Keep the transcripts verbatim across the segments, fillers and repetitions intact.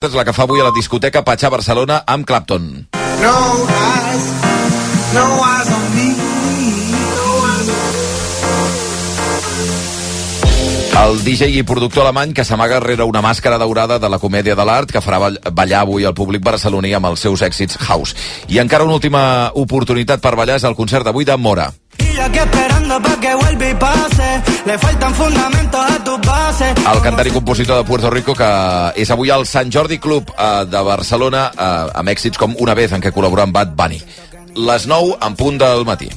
és la que fa avui a la discoteca Patxà Barcelona amb Clapton. No eyes, no eyes on me. El D J i productor alemany que s'amaga rere una màscara daurada de la comèdia de l'art que farà ballar avui al públic barceloní amb els seus èxits house. I encara una última oportunitat per ballar és el concert d'avui de Mora. El cantant i compositor de Puerto Rico, que és avui al Sant Jordi Club eh, de Barcelona, eh, amb èxits com Una vez, en què col·labora amb Bad Bunny. Les nou en punt del matí.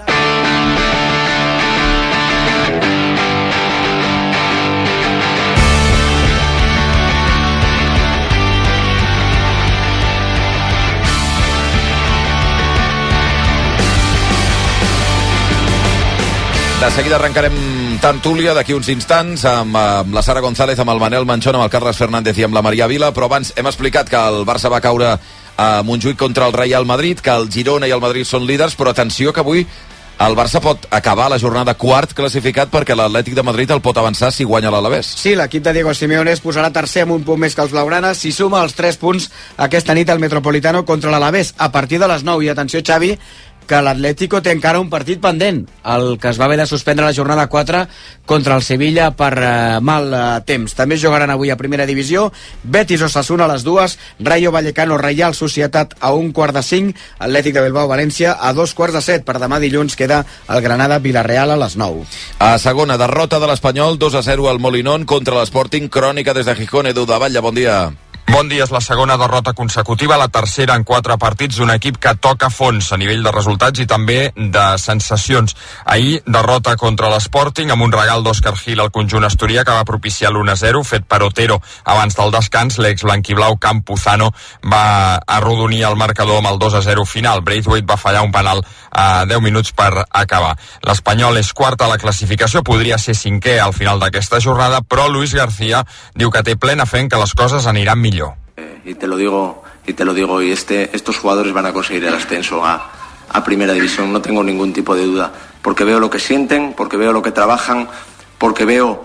De seguida arrencarem tertúlia d'aquí uns instants amb, amb la Sara González, amb el Manel Manchón, amb el Carles Fernández i amb la Maria Vila, però abans hem explicat que el Barça va caure a Montjuïc contra el Real Madrid, que el Girona i el Madrid són líders, però atenció que avui el Barça pot acabar la jornada quart classificat perquè l'Atlètic de Madrid el pot avançar si guanya l'Alavés. Sí, l'equip de Diego Simeone es posarà tercer amb un punt més que els blaugranes si suma els tres punts aquesta nit al Metropolitano contra l'Alavés a partir de les nou. I atenció, Xavi, que l'Atlético té encara un partit pendent, el que es va haver de suspendre la jornada quatre contra el Sevilla per eh, mal eh, temps. També jugaran avui a primera divisió, Betis Osasuna a les dues, Rayo Vallecano Reial Societat a un quart de cinc, Atlètic de Bilbao València a dos quarts de set. Per demà dilluns queda el Granada Villarreal a les nou. A segona, derrota de l'Espanyol, dos a zero al Molinón contra l'Sporting. Crònica des de Gijón, Edu de Batlle, bon dia. Bon dia, és la segona derrota consecutiva, la tercera en quatre partits d'un equip que toca fons a nivell de resultats i també de sensacions. Ahir, derrota contra l'Sporting amb un regal d'Òscar Gil al conjunt asturià que va propiciar l'u a zero, fet per Otero abans del descans. L'ex blanquiblau Campuzano va arrodonir el marcador amb el dos a zero final. Braithwaite va fallar un penal a deu minuts per acabar. L'Espanyol és quart a la classificació, podria ser cinquè al final d'aquesta jornada, però Luis García diu que té plena fe en que les coses aniran millor. Y te lo digo, y te lo digo, y este, estos jugadores van a conseguir el ascenso a, a Primera División, no tengo ningún tipo de duda, porque veo lo que sienten, porque veo lo que trabajan, porque veo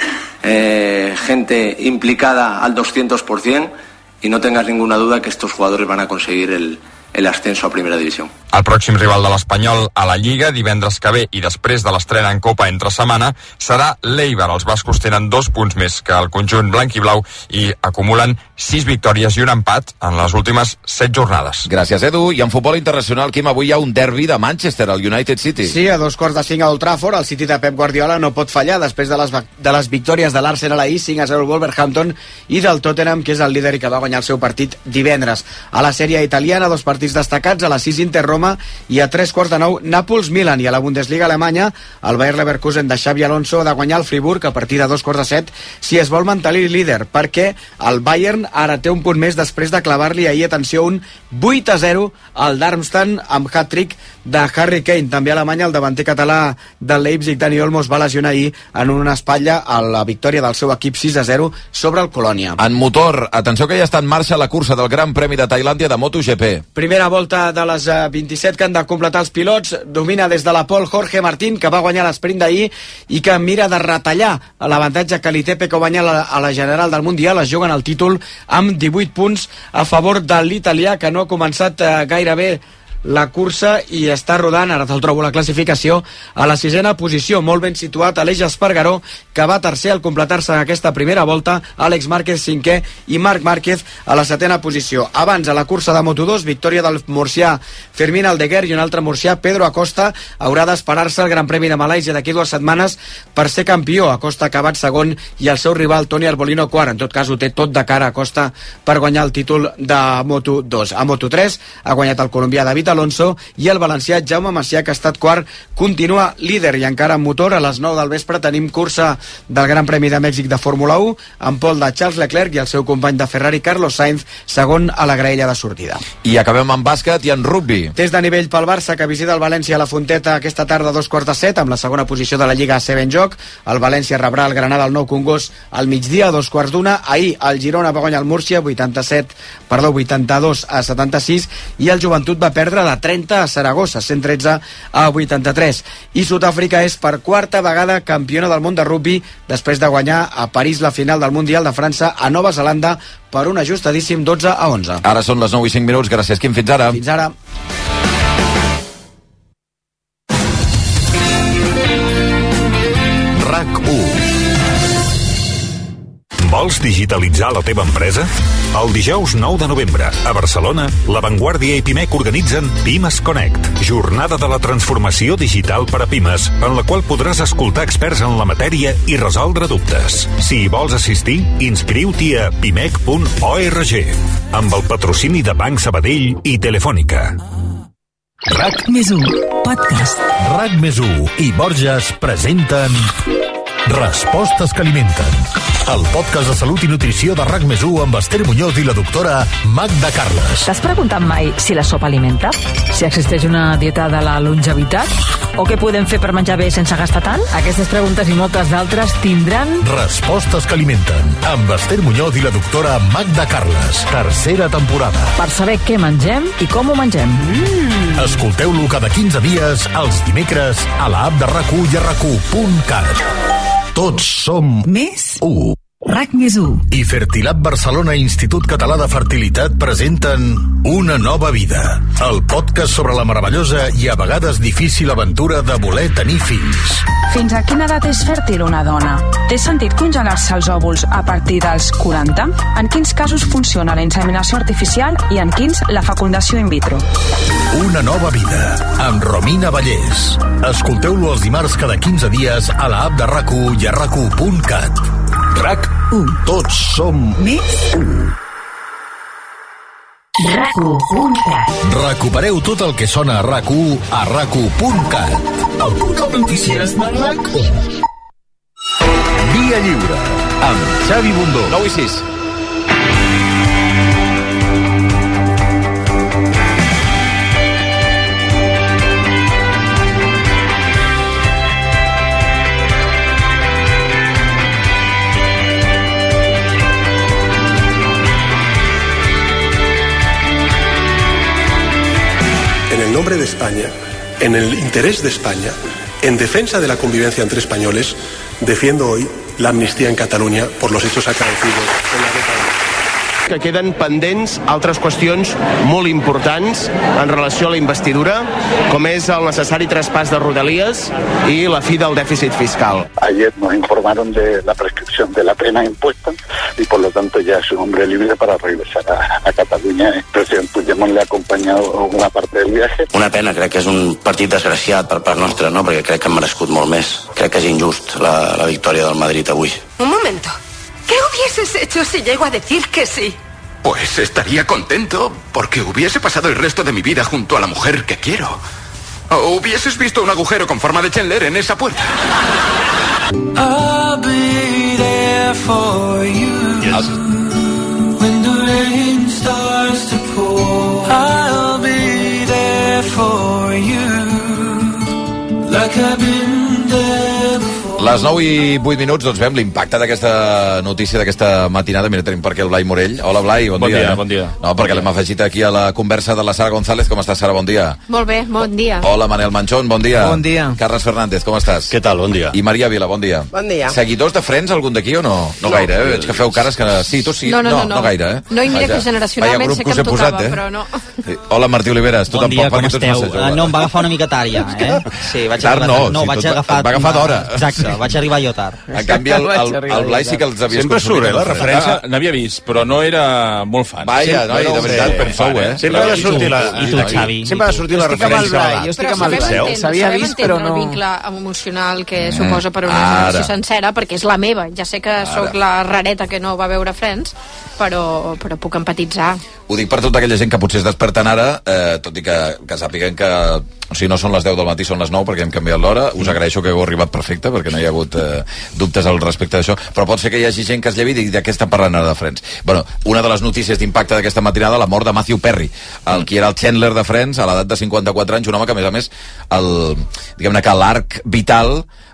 eh, gente implicada al doscientos por ciento, y no tengas ninguna duda que estos jugadores van a conseguir el, el ascenso a Primera División. El pròxim rival de l'Espanyol a la Lliga, divendres que ve i després de l'estrena en Copa entre setmana, serà l'Eibar. Els bascos tenen dos punts més que el conjunt blanc i blau i acumulen sis victòries i un empat en les últimes set jornades. Gràcies, Edu. I en futbol internacional, Quim, avui hi ha un derbi de Manchester, el United City. Sí, a dos quarts de cinc a Old Trafford, el City de Pep Guardiola no pot fallar després de les, de les victòries de l'Arsenal ahir, cinc a zero al Wolverhampton, i del Tottenham, que és el líder i que va guanyar el seu partit divendres. A la sèrie italiana, dos partits destacats, a les sis Inter Roma i a tres quarts de nou Nàpols-Milan. I a la Bundesliga alemanya, el Bayer Leverkusen de Xabi Alonso ha de guanyar el Friburg a partir de dos quarts de set si es vol mantenir líder, perquè el Bayern ara té un punt més després de clavar-li ahir, atenció, un vuit a zero al Darmstadt amb hat-trick de Harry Kane. També a Alemanya el davanter català del Leipzig, Dani Olmo, es va lesionar ahir en una espatlla a la victòria del seu equip sis a zero sobre el Colònia. En motor, atenció que ja està en marxa la cursa del Gran Premi de Tailàndia de MotoGP. Primera volta de les vint-i-set que han de completar els pilots. Domina des de la pole Jorge Martín, que va guanyar l'esprint d'ahir i que mira de retallar l'avantatge que li té Pecco Bagnaia a la general del Mundial. Es juguen el títol amb divuit punts a favor de l'italià, que no ha començat eh, gaire bé la cursa i està rodant, ara te'l trobo la classificació, a la sisena posició, molt ben situat Aleix Espargaró, que va tercer al completar-se aquesta primera volta, Àlex Márquez cinquè i Marc Márquez a la setena posició. Abans, a la cursa de Moto dos, victòria del murcià Fermín Aldeguer i un altre murcià, Pedro Acosta, haurà d'esperar-se el Gran Premi de Malàisia d'aquí dues setmanes per ser campió. Acosta ha acabat segon i el seu rival Toni Arbolino quart. En tot cas, ho té tot de cara Acosta per guanyar el títol de Moto dos. A Moto tres ha guanyat el colombià David Alonso i el valencià Jaume Macià, que ha estat quart, continua líder. I encara en motor, a les nou del vespre tenim cursa del Gran Premi de Mèxic de Fórmula u, amb pol de Charles Leclerc i el seu company de Ferrari Carlos Sainz segon a la graella de sortida. I acabem amb bàsquet i en rugby. Test de nivell pel Barça, que visita el València a la Fonteta aquesta tarda a dos quarts de set, amb la segona posició de la Lliga A C B en joc. El València rebrà el Granada al Nou Congost al migdia a dos quarts d'una. Ahir el Girona va guanyar el Múrcia vuitanta-set, perdó, vuitanta-dos a setanta-sis, i el Joventut va perdre perdre de trenta a Saragossa, cent tretze a vuitanta-tres. I Sud-àfrica és per quarta vegada campiona del món de rugby després de guanyar a París la final del Mundial de França a Nova Zelanda per un ajustadíssim dotze a onze. Ara són les nou i cinc minuts. Gràcies, Quim. Fins ara. Fins ara. RAC u. Vols digitalitzar la teva empresa? El dijous nou de novembre, a Barcelona, La Vanguardia i Pimec organitzen Pimes Connect, jornada de la transformació digital per a Pimes, en la qual podràs escoltar experts en la matèria i resoldre dubtes. Si hi vols assistir, inscriu-t'hi a pimec punt org, amb el patrocini de Banc Sabadell i Telefònica. RAC més u, podcast. RAC més u i Borges presenten Respostes que alimenten, el podcast de salut i nutrició de RAC més u amb Esther Muñoz i la doctora Magda Carles. T'has preguntat mai si la sopa alimenta? Si existeix una dieta de la longevitat? O què podem fer per menjar bé sense gastar tant? Aquestes preguntes i moltes d'altres tindran Respostes que alimenten, amb Esther Muñoz i la doctora Magda Carles. Tercera temporada. per saber què mengem i com ho mengem. Mm. Escolteu-lo cada quinze dies, els dimecres, a l'app de RAC u i a rac u punt cat. Tots som Més u. RAC més u. I Fertilab Barcelona i Institut Català de Fertilitat presenten Una nova vida, el podcast sobre la meravellosa i a vegades difícil aventura de voler tenir fills. Fins a quina edat és fèrtil una dona? Té sentit congelar-se els òvuls a partir dels quaranta? En quins casos funciona la inseminació artificial i en quins la fecundació in vitro? Una nova vida, amb Romina Vallès. Escolteu-lo els dimarts cada quinze dies a l'app de RAC u i a rac u punt cat. RAC u. Tots som Més u. RAC u punt cat. Recupereu tot el que sona a RAC u a rac u punt cat. El portal notícies de RAC u. Via Lliure, amb Xavi Bundó. nou i sis. En nombre de España, en el interés de España, en defensa de la convivencia entre españoles, defiendo hoy la amnistía en Cataluña por los hechos acaecidos en la década. Que queden pendents altres qüestions molt importants en relació a la investidura, com és el necessari traspàs de Rodalies i la fi del dèficit fiscal. Ayer nos informaron de la prescripción de la pena impuesta y por lo tanto ya es un hombre libre para regresar a, a Cataluña. El presidente Puigdemont le ha acompañado una parte del viaje. Una pena, crec que és un partit desgraciat per part nostra, no? Perquè crec que han merescut molt més. Crec que és injust la, la victòria del Madrid avui. Un momento. ¿Qué hubieses hecho si llego a decir que sí? Pues estaría contento porque hubiese pasado el resto de mi vida junto a la mujer que quiero. O hubieses visto un agujero con forma de Chandler en esa puerta. I'll be there for you. Yes. When the rain starts to pour, I'll be there for you. Like I've been there before. Les nou i vuit minuts, doncs veiem l'impacte d'aquesta notícia, d'aquesta matinada. Mira, tenim per aquí el Blai Morell. Hola, Blai, bon, bon dia. dia. Bon dia. No, perquè l'hem afegit aquí a la conversa de la Sara González. Com estàs, Sara? Bon dia. Molt bé, bon dia. Hola, Manel Manchón, bon dia. Bon dia. Carles Fernández, com estàs? Què tal? Bon dia. I Maria Vila, bon dia. Bon dia. Seguidors de Friends, algun d'aquí o no? No, no gaire, eh? Veig que feu cares que... Sí, tu sí. No, no, no. No, no gaire, eh? No, i mira que generacionalment sé que em tocava, posat, eh? però no. Sí. Hola, Martí Oliveres. Tu bon dia, tampoc, com esteu? Uh, no, em va agafar una mica tard ja, eh? Sí, vaig tard arribar, no, no, si vaig tot, agafar... va agafar d'hora. Exacte, vaig arribar jo tard. En canvi, el, el, el Blai sí que els havies sempre consumit. Sempre surt, eh, la referència. Ah, n'havia vist, però no era molt fan. Vaja, noi, de veritat, penseu, eh? Sempre ha de sortir la... I tu, Xavi? Sempre ha de sortir la referència. Jo estic amb el Blai. S'havia vist, però no... el vincle emocional que suposa per una generació sencera, perquè és la meva. Ja sé que sóc la rareta que no va veure Friends, però, però puc empatitzar. Ho dic per tota aquella gent que potser es desperten ara, eh, tot i que, que sàpiguen que o sigui, no són les deu del matí, són les nou, perquè hem canviat l'hora. Us agraeixo que heu arribat perfecte, perquè no hi ha hagut eh, dubtes al respecte d'això, però pot ser que hi hagi gent que es llevi i digui de què estan parlant ara de Friends. Bueno, una de les notícies d'impacte d'aquesta matinada, la mort de Matthew Perry, el qui era el Chandler de Friends, a l'edat de cinquanta-quatre anys, un home que, a més a més, el, diguem-ne que l'arc vital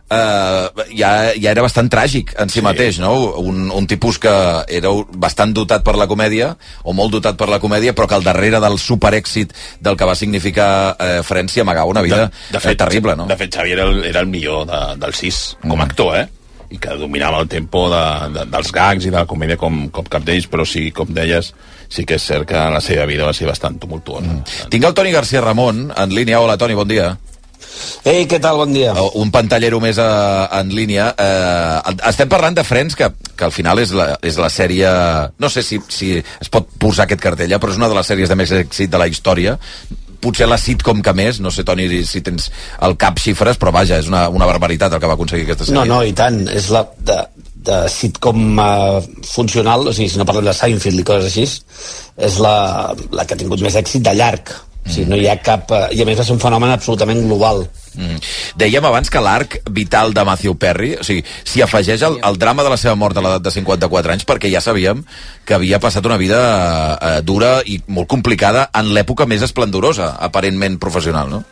eh, ja, ja era bastant tràgic en si sí. mateix, no? Un, un tipus que era bastant dotat per la comèdia, o molt dotat per la comèdia, però que al darrere del superèxit del que va significar eh, Friends s'hi amagava una vida de, de fet, eh, terrible, no? De fet, Xavi era el, era el millor de, del sis, com a actor, eh? I que dominava el tempo de, de, dels gags i de la comèdia com, com cap d'ells, però sí, com deies, sí que és cert que la seva vida va ser bastant tumultuosa. Mm. Tinc el Toni García Ramon en línia. Hola, Toni, bon dia. Ei, què tal? Bon dia. Un pantallero més a, en línia. Eh, estem parlant de Friends, que, que al final és la, és la sèrie... No sé si, si es pot posar aquest cartell, però és una de les sèries de més èxit de la història. Potser la sitcom que més, no sé, Toni, si tens al cap xifres, però vaja, és una, una barbaritat el que va aconseguir aquesta sèrie. No, no, i tant, és la de, de sitcom uh, funcional, o sigui, si no parlem de Seinfeld i coses així, és la, la que ha tingut més èxit de llarg. O sigui, no hi ha cap... Uh, I a més va ser un fenomen absolutament global. Mm. Dèiem abans que l'arc vital de Matthew Perry, o sigui, s'hi afegeix el, el drama de la seva mort a l'edat de cinquanta-quatre anys, perquè ja sabíem que havia passat una vida eh, dura i molt complicada en l'època més esplendorosa, aparentment professional, no?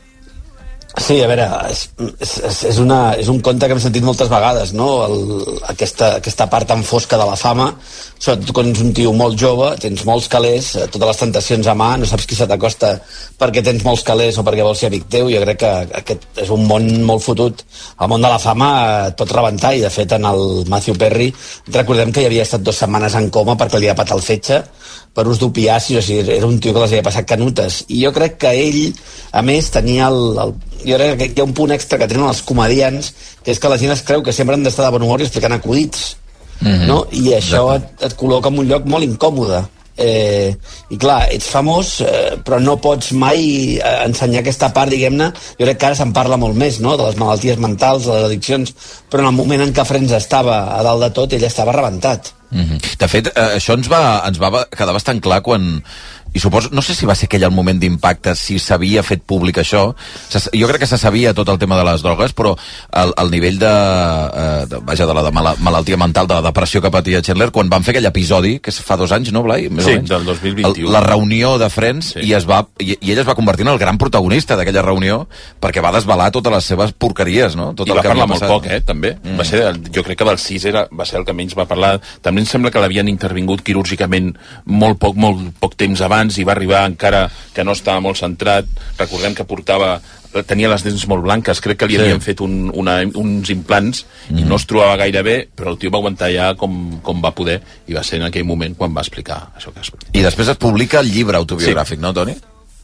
Sí, a veure, és, és, és, una, és un conte que hem sentit moltes vegades, no? El, aquesta, aquesta part tan fosca de la fama, sobretot quan ets un tio molt jove, tens molts calés, totes les tentacions a mà, no saps qui se t'acosta perquè tens molts calés o perquè vols ser amic teu. Jo crec que aquest és un món molt fotut. El món de la fama et pot rebentar, i de fet en el Matthew Perry recordem que hi havia estat dues setmanes en coma perquè li havia patat el fetge per ús d'opiacis, o sigui, era un tio que les havia passat canutes. I jo crec que ell, a més, tenia el, el jo crec que hi ha un punt extra que tenen els comedians, que és que la gent es creu que sempre han d'estar de bon humor i explicant acudits, mm-hmm. no? I això et, et col·loca en un lloc molt incòmode. Eh, I clar, ets famós, eh, però no pots mai eh, ensenyar aquesta part, diguem-ne. Jo crec que ara se'n parla molt més, no?, de les malalties mentals, de les addiccions, però en el moment en què Friends estava a dalt de tot, ell estava rebentat. Mm-hmm. De fet, eh, això ens va, ens va quedar bastant clar quan... I suposo, no sé si va ser aquell el moment d'impacte, si s'havia fet públic això. Jo crec que se sabia tot el tema de les drogues, però el, el nivell de, eh, de, vaja, de la de mala, malaltia mental, de la depressió que patia Chandler, quan van fer aquell episodi, que fa dos anys, no, Blai? Més sí, o menys, del dos mil vint-i-u. El, la reunió de Friends, sí. i, es va, i, i ell es va convertir en el gran protagonista d'aquella reunió, perquè va desvelar totes les seves porqueries, no? Tot I el va que parlar molt passat. poc, eh, també. Mm. Va ser, jo crec que del sis era, va ser el que menys va parlar. També em sembla que l'havien intervingut quirúrgicament molt poc, molt poc temps abans, i va arribar encara que no estava molt centrat. Recordem que portava, tenia les dents molt blanques, crec que li havien sí. fet un, una, uns implants mm. i no es trobava gaire bé, però el tio va aguantar ja com, com va poder, i va ser en aquell moment quan va explicar això que ha explicat. I després es publica el llibre autobiogràfic, sí. no, Toni?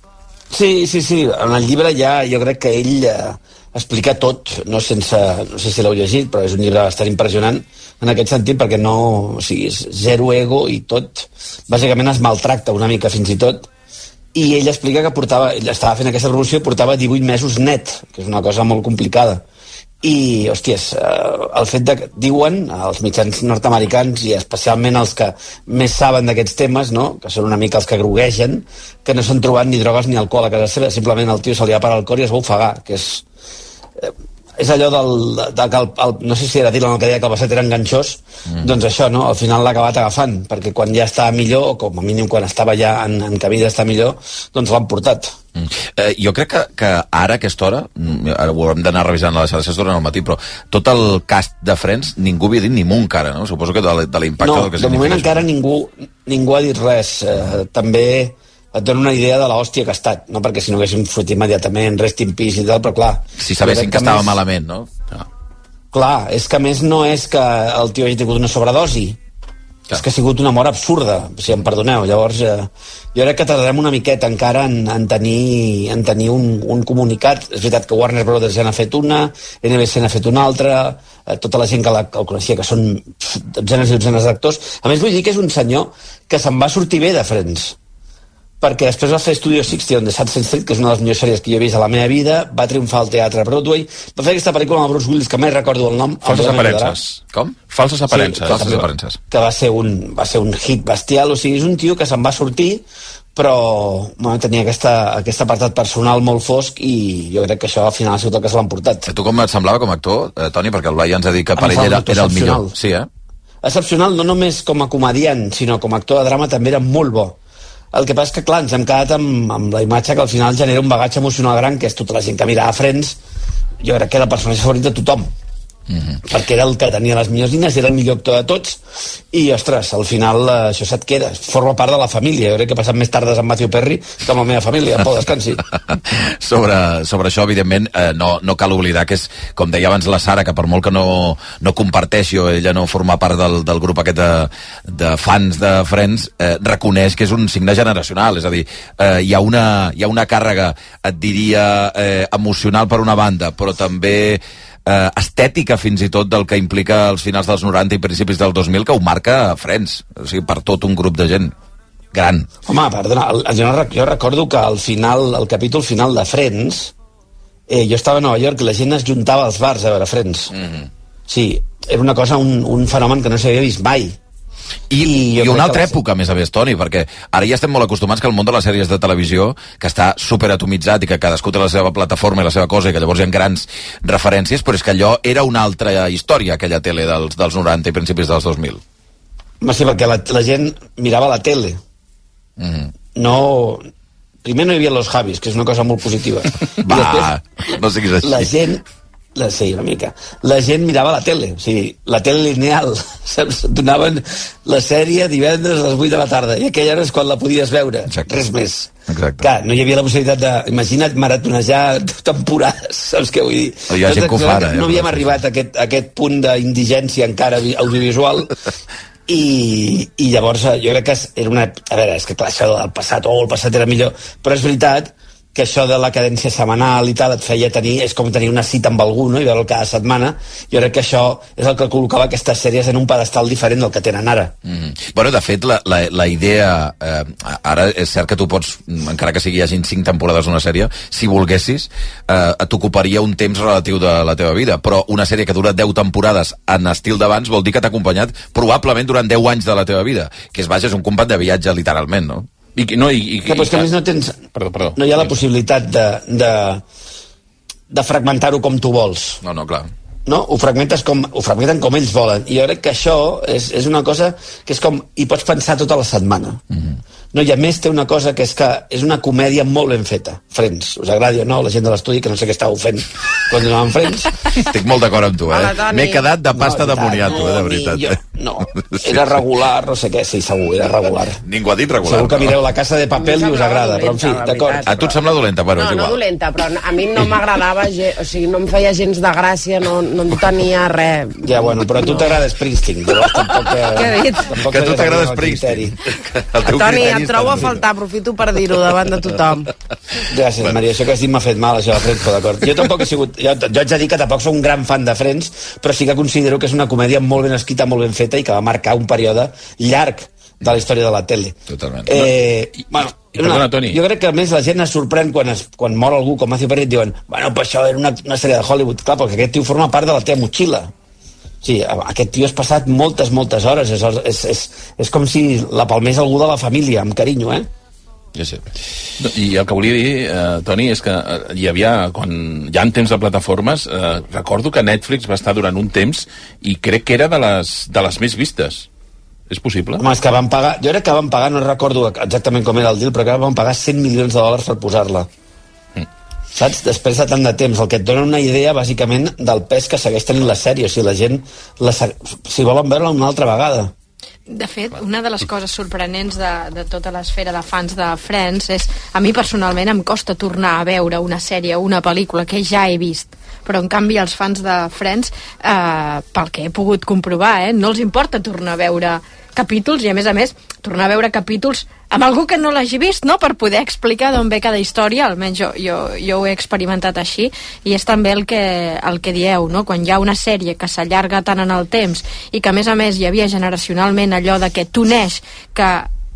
Sí, sí, sí, en el llibre ja jo crec que ell eh, explica tot, no sense, no sé si l'heu llegit, però és un llibre bastant impressionant en aquest sentit, perquè no, o sigui, és zero ego i tot, bàsicament es maltracta una mica fins i tot. I ell explica que portava, ell estava fent aquesta promoció i portava divuit mesos net, que és una cosa molt complicada. I, hòsties, eh, el fet de que diuen els mitjans nord-americans, i especialment els que més saben d'aquests temes, no?, que són una mica els que groguegen, que no s'han trobat ni drogues ni alcohol a casa seva, simplement el tio se li va parar el cor i es va ofegar, que és... Eh, és allò del, de que el, el, no sé si era Dylan el que deia que el basset era enganxós, mm. doncs això, no?, al final l'ha acabat agafant, perquè quan ja estava millor, o com a mínim quan estava ja en, en camí d'estar millor, doncs l'han portat. Mm. Eh, jo crec que, que ara a aquesta hora, ara ho haurem d'anar revisant a les xarxes durant el matí, però tot el cast de Friends ningú havia dit ni mu encara, no? Suposo que de, de l'impacte no, del que de moment això. Encara ningú, ningú ha dit res. Eh, també et dona una idea de l'hòstia que ha estat, no? Perquè si no haguéssim fot immediatament rest in peace i tal, però clar... Si sabessin que, que estava més... malament, no? no? Clar, és que a més no és que el tio hagi tingut una sobredosi, clar. És que ha sigut una mort absurda, si em perdoneu. Llavors, eh, jo crec que tardarem una miqueta encara en, en tenir, en tenir un, un comunicat. És veritat que Warner Brothers ja n'ha fet una, N B C n'ha fet una altra, eh, tota la gent que la, el coneixia, que són dotzenes i dotzenes d'actors. A més, vull dir que és un senyor que se'n va sortir bé de Friends, perquè després va fer Studio seixanta on The Sunset Strip, que és una de les millors sèries que jo he vist a la meva vida, va triomfar al teatre Broadway, va fer aquesta pel·lícula amb Bruce Willis, que mai recordo el nom. Falses aparences. Com? Falses aparences. Sí, Falses aparences. Que va ser, un, va ser un hit bestial, o sigui, és un tio que se'n va sortir, però bueno, tenia aquesta, aquest apartat personal molt fosc, i jo crec que això al final ha sigut el que se l'han portat. A tu com et semblava com a actor, eh, Toni? Perquè el Blai ens ha dit que per ell era, era el millor. Sí, eh? Excepcional, no només com a comediant, sinó com a actor de drama també era molt bo. El que passa és que, clar, ens hem quedat amb, amb la imatge que al final genera un bagatge emocional gran, que és tota la gent que mira a Friends. Jo crec que era el personatge favorit de tothom. Mm-hmm. Perquè era el que tenia les millors línies, era el millor actor de tots, i, ostres, al final eh, això se't queda, forma part de la família. Jo crec que he passat més tardes amb Matthew Perry que amb la meva família, en Pau Descansi. sobre, sobre això, evidentment, eh, no, no cal oblidar que és, com deia abans la Sara, que per molt que no, no comparteixi o ella no forma part del, del grup aquest de, de fans de Friends, eh, reconeix que és un signe generacional, és a dir, eh, hi, ha una, hi ha una càrrega, et diria, eh, emocional per una banda, però també eh, estètica fins i tot del que implica els finals dels noranta i principis del dos mil, que ho marca Friends, o sigui, per tot un grup de gent gran. Home, perdona, jo, no, jo recordo que al final, al capítol final de Friends, eh, jo estava a Nova York i la gent es juntava als bars a veure Friends. Mm-hmm. Sí, era una cosa, un, un fenomen que no s'havia vist mai. I, i una altra època, a més a més, Toni, perquè ara ja estem molt acostumats que el món de les sèries de televisió, que està superatomitzat i que cadascú té la seva plataforma i la seva cosa, i que llavors hi ha grans referències, però és que allò era una altra història, aquella tele dels, dels noranta i principis dels dos mil. Sí, perquè la, la gent mirava la tele. Mm-hmm. No... Primer no hi havia los Javis, que és una cosa molt positiva. Va, després, no siguis així. La gent... La, sí, una mica. La gent mirava la tele, o sigui, la tele lineal, saps? Donaven la sèrie divendres a les vuit de la tarda, i aquella hora és quan la podies veure. Exacte. Res més. Exacte. Clar, no hi havia la possibilitat de... Imagina't maratonejar temporades, saps què vull dir? Hi ha gent que ho fa ara, no havíem eh, arribat a aquest, a aquest punt d'indigència encara audiovisual, i, i llavors jo crec que era una... A veure, és que clar, això del passat, oh, el passat era millor, però és veritat que això de la cadència setmanal i tal et feia tenir, és com tenir una cita amb algú, no? I veure'l cada setmana. Jo crec que això és el que col·locava aquestes sèries en un pedestal diferent del que tenen ara. Mm-hmm. Bueno, de fet, la, la, la idea eh, ara és cert que tu pots, encara que sigui hi hagin cinc temporades d'una sèrie, si volguessis eh, t'ocuparia un temps relatiu de la teva vida, però una sèrie que dura deu temporades en estil d'abans vol dir que t'ha acompanyat probablement durant deu anys de la teva vida, que és, vaja, és un compat de viatge literalment, no? I, no, i, i, que, pues, que a més no tens... Perdó, perdó. No hi ha la possibilitat de, de, de fragmentar-ho com tu vols. No, no, clar. No? Ho fragmentes com, ho fragmenten com ells volen. I jo crec que això és, és una cosa que és com... Hi pots pensar tota la setmana. Mm-hmm. No, i a més té una cosa que és que és una comèdia molt ben feta. Friends, us agradi o no, la gent de l'estudi, que no sé què estàveu fent quan anàvem Friends. Estic molt d'acord amb tu, eh? M'he quedat de pasta no, de moniato, eh, de veritat. Jo, no, era regular, no sé què, sí, segur, era regular. Ningú ha dit regular. Segur que mireu La Casa de Papel i us agrada, però en fi, d'acord. A tu et sembla dolenta, però no, és igual. No, dolenta, però a mi no m'agradava, o sigui, no em feia gens de gràcia, no, no en tenia res. Ja, bueno, però a tu t'agrada Springsteen, llavors tampoc... Què he dit? Que a tu t'agrada Springsteen. Toni, et trobo a faltar, aprofito per dir-ho davant de tothom. Gràcies, Maria, això que has dit m'ha fet mal, això de Friends, però d'acord. Jo tampoc he sigut... Jo, jo haig de dir que tampoc soc un gran fan de Friends, però sí que considero que és una comèdia molt ben escrita, molt ben feta i que va marcar un període llarg de la història de la tele. Totalment. Eh, bueno, I, perdona, Toni. Jo crec que a més la gent es sorprèn quan, es, quan mor algú com Matthew Perry, et diuen, bueno, pues això era una, una sèrie de Hollywood. Clar, perquè aquest tio forma part de la teva motxilla. Sí, aquest tio has passat moltes, moltes hores. És, és, és, és com si la palmés algú de la família, amb carinyo, eh? Ja sé. I el que volia dir, eh, Toni, és que eh, hi havia, quan ja en temps de plataformes, eh, recordo que Netflix va estar durant un temps i crec que era de les, de les més vistes. És possible? Home, és que van pagar, jo crec que van pagar, no recordo exactament com era el deal, però que van pagar cent milions de dòlars per posar-la. Mm. Saps? Després de tant de temps, el que et dona una idea, bàsicament, del pes que segueix tenint la sèrie. O sigui, la gent, la, si volen veure-la una altra vegada. De fet, una de les coses sorprenents de, de tota l'esfera de fans de Friends és, a mi personalment em costa tornar a veure una sèrie o una pel·lícula que ja he vist, però en canvi els fans de Friends, eh, pel que he pogut comprovar, eh, no els importa tornar a veure capítols i a més a més tornar a veure capítols amb algú que no l'hagi vist, no? Per poder explicar d'on ve cada història, almenys jo, jo, jo ho he experimentat així, i és també el que, el que dieu, no? Quan hi ha una sèrie que s'allarga tant en el temps i que a més a més hi havia generacionalment allò de que t'uneix que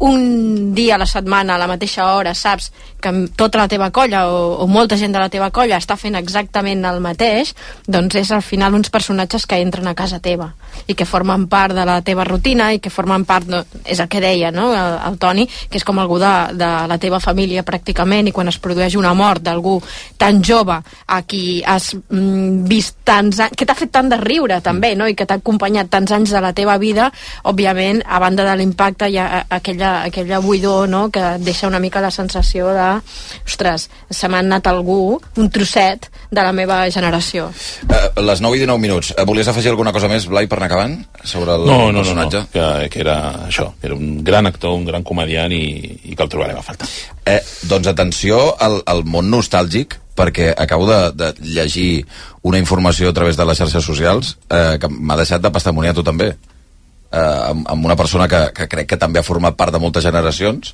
un dia a la setmana a la mateixa hora saps que tota la teva colla o, o molta gent de la teva colla està fent exactament el mateix, doncs és al final uns personatges que entren a casa teva i que formen part de la teva rutina i que formen part, no, és el que deia, no? el, el Toni, que és com algú de, de la teva família pràcticament, i quan es produeix una mort d'algú tan jove a qui has mm, vist tants anys, que t'ha fet tant de riure també, no? I que t'ha acompanyat tants anys de la teva vida, òbviament a banda de l'impacte hi ha aquella aquella, aquella buidor, no?, que et deixa una mica la sensació de, ostres, se m'ha anat algú, un trosset de la meva generació. Uh, les nou i dinou minuts. Uh, volies afegir alguna cosa més, Blai, per anar acabant? Sobre el no, no, personatge? No, no, que, que era això, que era un gran actor, un gran comediant i, i que el trobarem a faltar. Eh, doncs atenció al, al món nostàlgic, perquè acabo de, de llegir una informació a través de les xarxes socials eh, que m'ha deixat de pastamoniar tu també. Eh, amb, amb una persona que, que crec que també ha format part de moltes generacions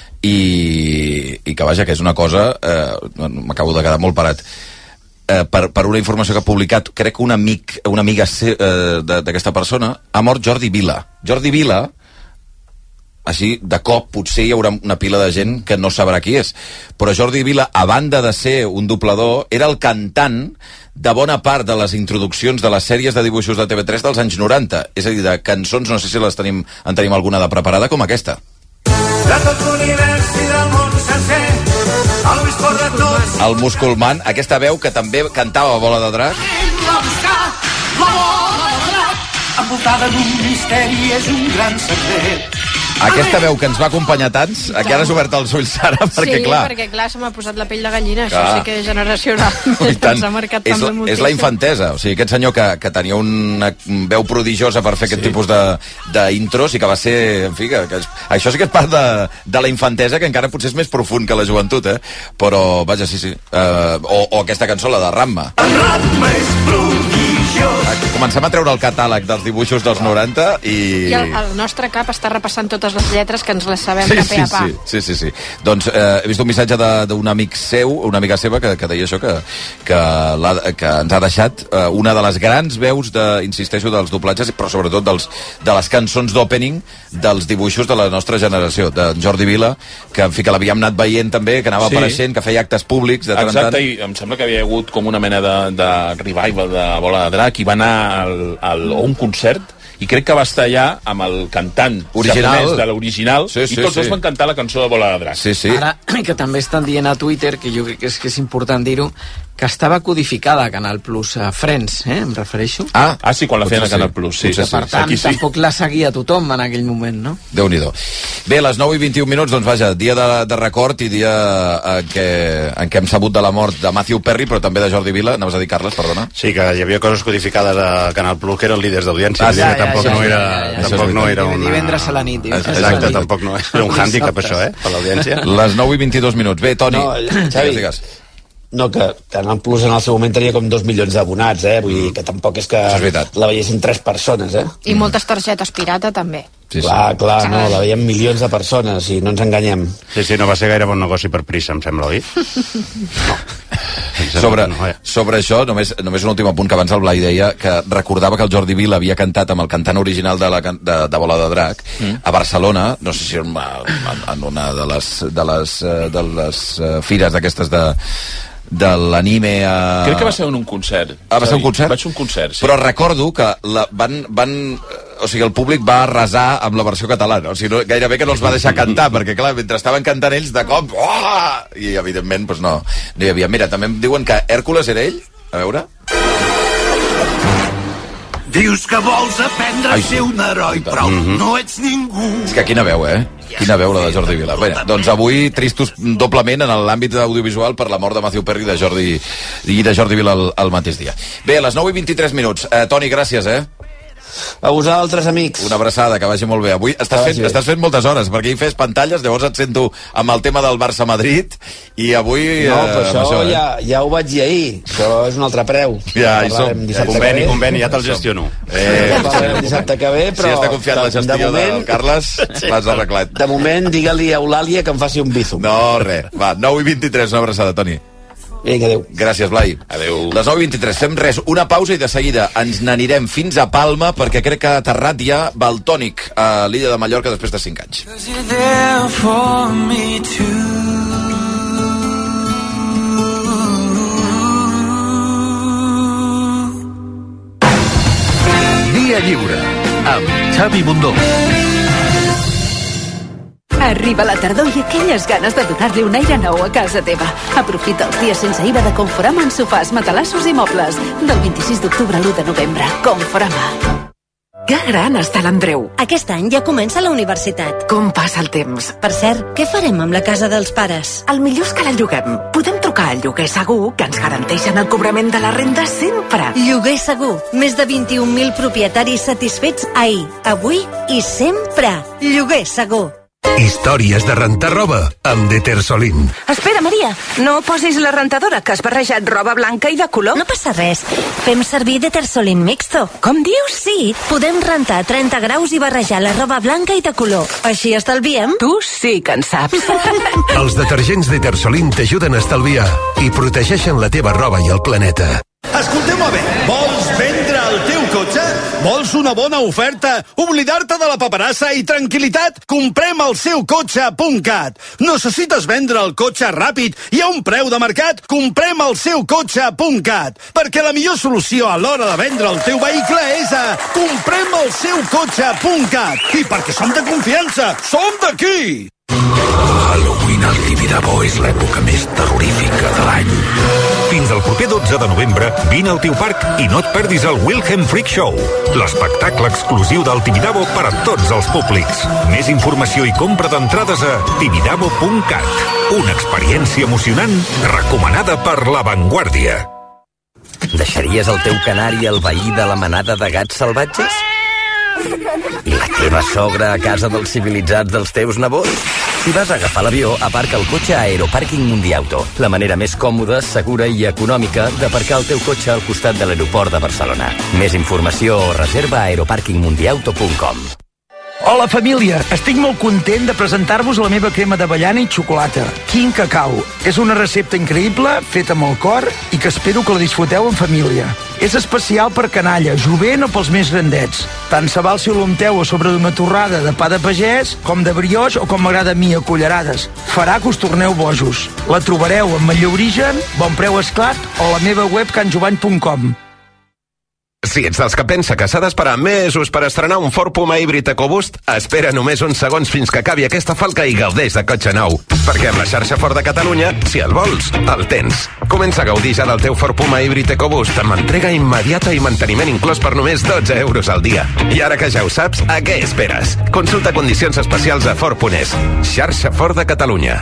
i, i que vaja, que és una cosa eh, m'acabo de quedar molt parat. Eh, per, per una informació que ha publicat, crec que un amic, una amiga eh, d'aquesta persona, ha mort Jordi Vila. Jordi Vila, així, de cop, potser hi haurà una pila de gent que no sabrà qui és. Però Jordi Vila, a banda de ser un doblador, era el cantant de bona part de les introduccions de les sèries de dibuixos de T V tres dels anys noranta. És a dir, de cançons, no sé si les tenim, en tenim alguna de preparada, com aquesta. De tot l'univers i del món sencer, el més fort de tots. El Musculman, aquesta veu que també cantava Bola de Drac. La buscar, la bola de drac, envoltada d'un misteri, és un gran secret. Aquesta veu que ens va acompanyar tants, que ara has obert els ulls, Sara, perquè sí, clar... Sí, perquè clar, se m'ha posat la pell de gallina, clar. Això sí que és generacional. Ens ha marcat és, també la, moltíssim. és la infantesa, o sigui, aquest senyor que, que tenia una veu prodigiosa per fer aquest sí. tipus d'intros i que va ser, en fi, que, que és, això sí que és part de, de la infantesa, que encara potser és més profund que la joventut, eh? Però, vaja, sí, sí. Uh, o, o aquesta cançó, la de Ramma. Ramma és prodigiós. Comencem a treure el catàleg dels dibuixos dels noranta i... I el, el nostre cap està repassant totes les lletres que ens les sabem sí, de pe a pa. Sí, sí, sí, sí. Doncs eh, he vist un missatge d'un amic seu, una amiga seva, que, que deia això, que, que, la, que ens ha deixat eh, una de les grans veus, de, insisteixo, dels doblatges, però sobretot dels, de les cançons d'opening dels dibuixos de la nostra generació, de Jordi Vila, que en fi, que l'havíem anat veient també, que anava sí. apareixent, que feia actes públics de tant en tant. Exacte, i em sembla que havia hagut com una mena de, de revival de Bola de Drac, i va anar al, al, a un concert, i crec que va estar allà amb el cantant original de l'original, sí, sí, i tots sí. dos van cantar la cançó de Bola de Drac. Sí, sí. Ara, que també estan dient a Twitter, que jo crec que és, que és important dir-ho, que estava codificada a Canal Plus a Friends, eh, em refereixo. Ah, ah sí, quan la feien a Canal Plus, sí. Que, per tant, sí. tampoc la seguia tothom en aquell moment, no? Déu-n'hi-do. Bé, a les nou i vint-i-un minuts, doncs vaja, dia de, de record i dia en què, en què hem sabut de la mort de Matthew Perry, però també de Jordi Vila. Anaves a dir, Carles, perdona? Sí, que hi havia coses codificades a Canal Plus que eren líders d'audiència. Ah, ja, ja, tampoc ja, no era, ja, ja, tampoc no era una... Divendres a la nit. Exacte, tampoc no era un hàndicap, això, eh, per l'audiència. Les nou i vint-i-dos minuts. Bé, Toni, no, Xavi, digues, digues. No, que Canal Plus en el seu moment tenia com dos milions d'abonats, eh? Vull dir que tampoc és que és la veiessin tres persones, eh? I moltes targetes pirata, també. Sí, clar, sí. clar, no, la veiem milions de persones i no ens enganyem. Sí, sí, no va ser gaire bon negoci per Prisa, em sembla, oi? No. Sobre, sobre això, només, només un últim apunt, que abans el Blai deia que recordava que el Jordi Vila havia cantat amb el cantant original de, la, de, de Bola de Drac mm. a Barcelona, no sé si en, en una de les, de les, de les fires d'aquestes de de l'anime a... Crec que va ser en un concert. Ah, va ser un concert? Vaig ser un concert, sí. Però recordo que la, van, van... O sigui, el públic va arrasar amb la versió catalana. O sigui, no, gairebé que no els va deixar cantar, perquè, clar, mentre estaven cantant ells, de cop... Oh! I, evidentment, doncs no, no hi havia... Mira, també em diuen que Hèrcules era ell. A veure... Dius que vols aprendre Ai, a ser un heroi, però mm -hmm. no ets ningú. És que quina veu, eh? Quina veu la de Jordi Vila. Bé, doncs avui tristos doblement en l'àmbit audiovisual per la mort de Matthew Perry de Jordi, i de Jordi Vila el, el mateix dia. Bé, a les nou i vint-i-tres minuts. Eh, Toni, gràcies, eh? A vosaltres, amics. Una abraçada, que vagi molt bé. Avui estàs fent, estàs fent moltes hores, perquè hi fes pantalles, llavors et sento amb el tema del Barça-Madrid, i avui... No, però eh, això, això eh? ja, ja ho vaig dir ahir. Això és un altre preu. Ja, hi som. Conveni, conveni, ja te'l gestiono. Eh, sí, dissabte que ve, però... Si està confiant la gestió de moment, del Carles, l'has arreglat. De moment, digue-li a Eulàlia que em faci un bizum. No, res. Va, nou i vint-i-tres, una abraçada, Toni. Vinga, adéu. Gràcies, Blai. Adéu. Les nou i vint-i-tres, fem res, una pausa i de seguida ens n'anirem fins a Palma, perquè crec que ha aterrat ja Valtònic a l'illa de Mallorca després de cinc anys. Dia lliure amb Xavi Bundó. Arriba la tardor i aquelles ganes de donar-li un aire nou a casa teva. Aprofita els dies sense I V A de Conforama en sofàs, matalassos i mobles. Del vint-i-sis d'octubre a l'u de novembre. Conforama. Que gran està l'Andreu. Aquest any ja comença la universitat. Com passa el temps. Per cert, què farem amb la casa dels pares? El millor és que la lloguem. Podem trucar al Lloguer Segur, que ens garanteixen el cobrament de la renda sempre. Lloguer Segur. Més de vint-i-un mil propietaris satisfets ahir, avui i sempre. Lloguer Segur. Històries de rentar roba amb Detersolin. Espera, Maria, no posis la rentadora, que has barrejat roba blanca i de color. No passa res. Fem servir Detersolin Mixto. Com dius? Sí, podem rentar a trenta graus i barrejar la roba blanca i de color. Així estalviem. Tu sí que en saps. Els detergents Detersolin t'ajuden a estalviar i protegeixen la teva roba i el planeta. Escolteu-me bé, vols vendre el teu cotxe? Vols una bona oferta? Oblidar-te de la paperassa i tranquil·litat? Comprem el seu cotxe punt cat. Necessites vendre el cotxe ràpid i a un preu de mercat? Comprem el seu cotxe punt cat. Perquè la millor solució a l'hora de vendre el teu vehicle és a comprem el seu cotxe punt cat. I perquè som de confiança, som d'aquí! Halloween al Tibidabo és l'època més terrorífica de l'any. Fins al proper dotze de novembre, vine al teu parc i no et perdis el Wilhelm Freak Show, l'espectacle exclusiu del Tibidabo per a tots els públics. Més informació i compra d'entrades a tibidabo punt cat. Una experiència emocionant recomanada per La Vanguardia. Deixaries el teu canari al veí de la manada de gats salvatges? I la teva sogra a casa dels civilitzats dels teus nebots? Si vas a agafar l'avió, aparca el cotxe a Aeroparking Mundiauto, la manera més còmoda, segura i econòmica d'aparcar el teu cotxe al costat de l'aeroport de Barcelona. Més informació o reserva a aeroparking mundiauto punt com. Hola família, estic molt content de presentar-vos la meva crema d'avellana i xocolata, King Cacao. És una recepta increïble, feta amb el cor i que espero que la disfruteu en família. És especial per canalla, jovent o pels més grandets. Tant se val si l'unteu a sobre d'una torrada de pa de pagès, com de brioix o com m'agrada a mi, a cullerades. Farà que us torneu bojos. La trobareu en Matller Origen, Bon Preu Esclat o a la meva web can jovany punt com. Si ets dels que pensa que s'ha d'esperar mesos per estrenar un Ford Puma híbrid EcoBoost, espera només uns segons fins que acabi aquesta falca i gaudeix de cotxe nou. Perquè amb la xarxa Ford de Catalunya, si el vols, el tens. Comença a gaudir ja del teu Ford Puma híbrid EcoBoost amb entrega immediata i manteniment inclòs per només dotze euros al dia. I ara que ja ho saps, a què esperes? Consulta condicions especials a Ford punt es. Xarxa Ford de Catalunya.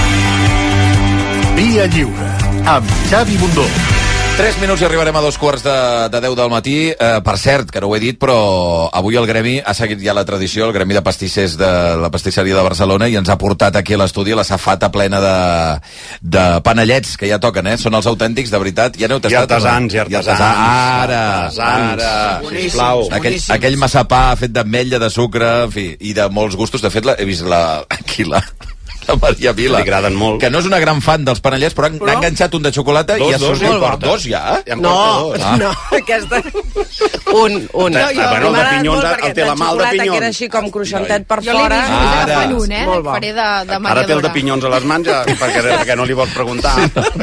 Via Lliure, amb Xavi Bundó. Tres minuts i arribarem a dos quarts de, de deu del matí. Eh, per cert, que no ho he dit, però avui el Gremi ha seguit ja la tradició, el Gremi de Pastissers de la Pastisseria de Barcelona, i ens ha portat aquí a l'estudi la safata plena de, de panellets, que ja toquen, eh? Són els autèntics, de veritat. Ja n'heu tastat? I artesans, i artesans. Ara, artesans. ara. Sisplau. Aquell, aquell massapà fet d'ametlla, de sucre, en fi, i de molts gustos. De fet, la, he vist la, aquí la... la Maria Vila, li agraden molt, que no és una gran fan dels panellets, però n'ha enganxat un de xocolata dos, i ha sortit dos, dos, dos ja? Ja no, dos. Ah. No, aquesta... Un, un. No, jo, bueno, el de pinyons el té la mal de pinyons. Que era així com cruixentet per jo fora. Jo l'he vist agafant un, eh? Molt bo. Faré de, de Ara té el de pinyons a les mans, ja, perquè, perquè no li vols preguntar.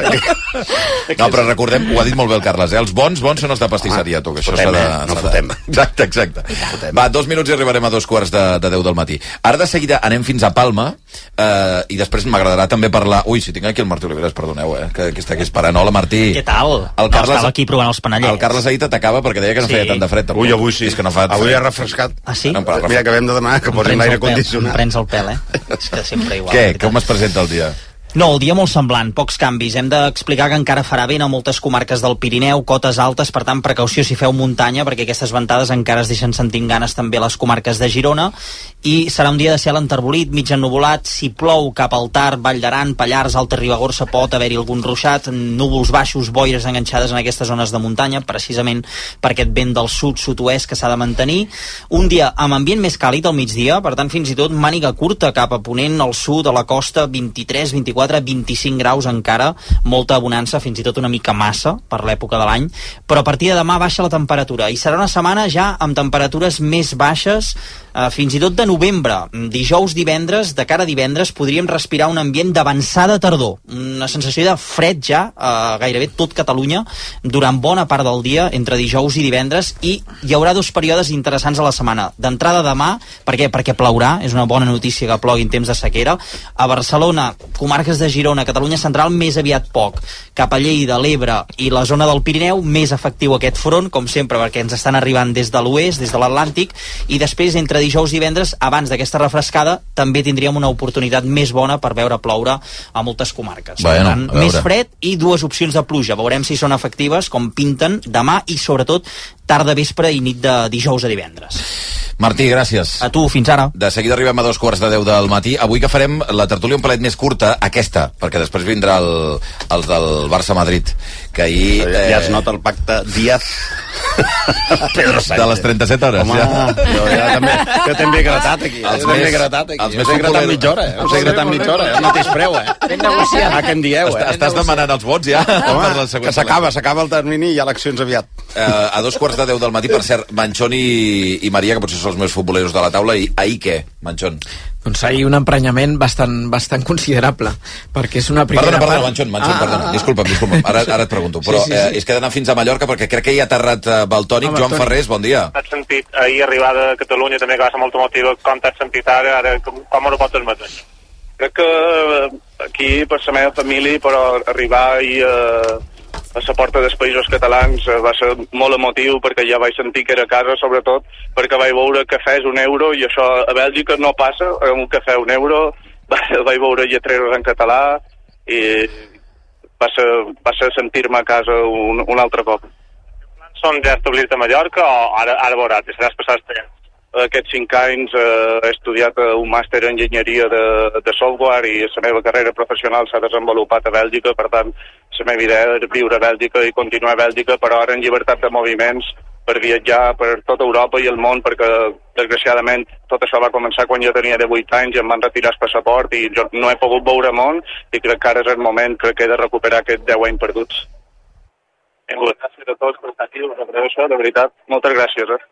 Sí. No, però recordem, ho ha dit molt bé el Carles, eh? Els bons, bons són els de pastisseria, tu, que això s'ha de... No fotem. Exacte, exacte. Va, dos minuts i arribarem a dos quarts de, de deu del matí. Ara de seguida anem fins a Palma, eh, i després m'agradarà també parlar... Ui, si tinc aquí el Martí Oliveres, perdoneu, eh, que, que està aquí esperant. Hola, Martí. Què tal? El Carles... No, estava aquí provant els panellets. El Carles ahir t'atacava perquè deia que no sí. feia tant de fred. Ui, avui sí. És que no fa avui ha refrescat. Ah, sí? No, mira, acabem de demanar que posin l'aire condicionat. Em prens el pèl, eh? És que sempre igual. Què? Com es presenta el dia? No, el dia molt semblant, pocs canvis. Hem d'explicar que encara farà vent a moltes comarques del Pirineu, cotes altes, per tant, precaució si feu muntanya, perquè aquestes ventades encara es deixen sentint ganes també a les comarques de Girona, i serà un dia de cel enterbolit, mig ennuvolat. Si plou cap al Tard, Vall d'Aran, Pallars, Alta Ribagorça, pot haver-hi algun ruixat, núvols baixos, boires enganxades en aquestes zones de muntanya, precisament per aquest vent del sud-sud-oest que s'ha de mantenir. Un dia amb ambient més càlid al migdia, per tant, fins i tot màniga curta cap a ponent, al sud, a la costa, vint-i-tres, vint-i-quatre, vint-i-cinc graus encara, molta abonança, fins i tot una mica massa per l'època de l'any, però a partir de demà baixa la temperatura i serà una setmana ja amb temperatures més baixes, eh, fins i tot de novembre. Dijous, divendres, de cara a divendres podríem respirar un ambient d'avançada tardor, una sensació de fred ja a gairebé tot Catalunya durant bona part del dia entre dijous i divendres, i hi haurà dos períodes interessants a la setmana. D'entrada demà, per què? Perquè plourà, és una bona notícia que plogui en temps de sequera. A Barcelona, comarques comarques de Girona, Catalunya central, més aviat poc. Cap a Lleida, l'Ebre i la zona del Pirineu, més efectiu aquest front, com sempre, perquè ens estan arribant des de l'oest, des de l'Atlàntic, i després, entre dijous i divendres, abans d'aquesta refrescada, també tindríem una oportunitat més bona per veure ploure a moltes comarques. Bueno, per tant, més fred i dues opcions de pluja. Veurem si són efectives, com pinten demà i, sobretot, tarda, vespre i nit de dijous a divendres. Martí, gràcies. A tu, fins ara. De seguida arribem a dos quarts de deu del matí. Avui que farem la tertúlia un palet més curta, aquesta, perquè després vindrà el, els del Barça-Madrid, que ahir... Eh... Ja es nota el pacte Díaz Pedro Sánchez. De les trenta-set hores. Home, ja. jo, ja també, jo també he gratat aquí. Els jo més, també he gratat aquí. Els més he gratat mitja hora, eh? Us he gratat mitja hora, eh? El mateix preu, eh? Ben negociat. Ah, què en dieu, eh? Estàs demanant els vots, ja? Home, que s'acaba, s'acaba el termini i hi ha eleccions aviat. Uh, a dos quarts de deu del matí, per cert, Manchón i, i Maria, que potser són els meus futboleros de la taula, i ahir què, Manchón? Doncs ahir un emprenyament bastant, bastant considerable, perquè és una primera perdona, perdona, part... Manchón, Manchón, ah, perdona, ah, disculpa'm, disculpa'm, ara, ara et pregunto, però sí, sí, sí. Eh, és que he d'anar fins a Mallorca, perquè crec que hi ha aterrat uh, Valtònic. Joan Valtònic. Ferrés, bon dia. T'has sentit ahir arribada a Catalunya, també que va ser molt emotiva, com t'has sentit ara, ara com, com ho pots transmetre? Crec que aquí, per la meva família, però arribar i eh, a la porta dels països catalans eh, va ser molt emotiu, perquè ja vaig sentir que era a casa, sobretot perquè vaig veure cafès un euro, i això a Bèlgica no passa, un cafè un euro, vaig veure lletreros en català, i va ser, va ser sentir-me a casa un, un altre cop. Són ja establir-te a Mallorca o ara, ara veuràs, i seràs passat temps? Aquests cinc anys eh, he estudiat un màster en enginyeria de, de software i la meva carrera professional s'ha desenvolupat a Bèlgica, per tant, la meva idea és viure a Bèlgica i continuar a Bèlgica, però ara en llibertat de moviments per viatjar per tota Europa i el món, perquè, desgraciadament, tot això va començar quan jo tenia divuit anys i em van retirar el passaport i jo no he pogut veure món, i crec que ara és el moment que he de recuperar aquests deu anys perduts. Gràcies a tots per estar aquí, us agraeixo, de veritat. Moltes gràcies, eh?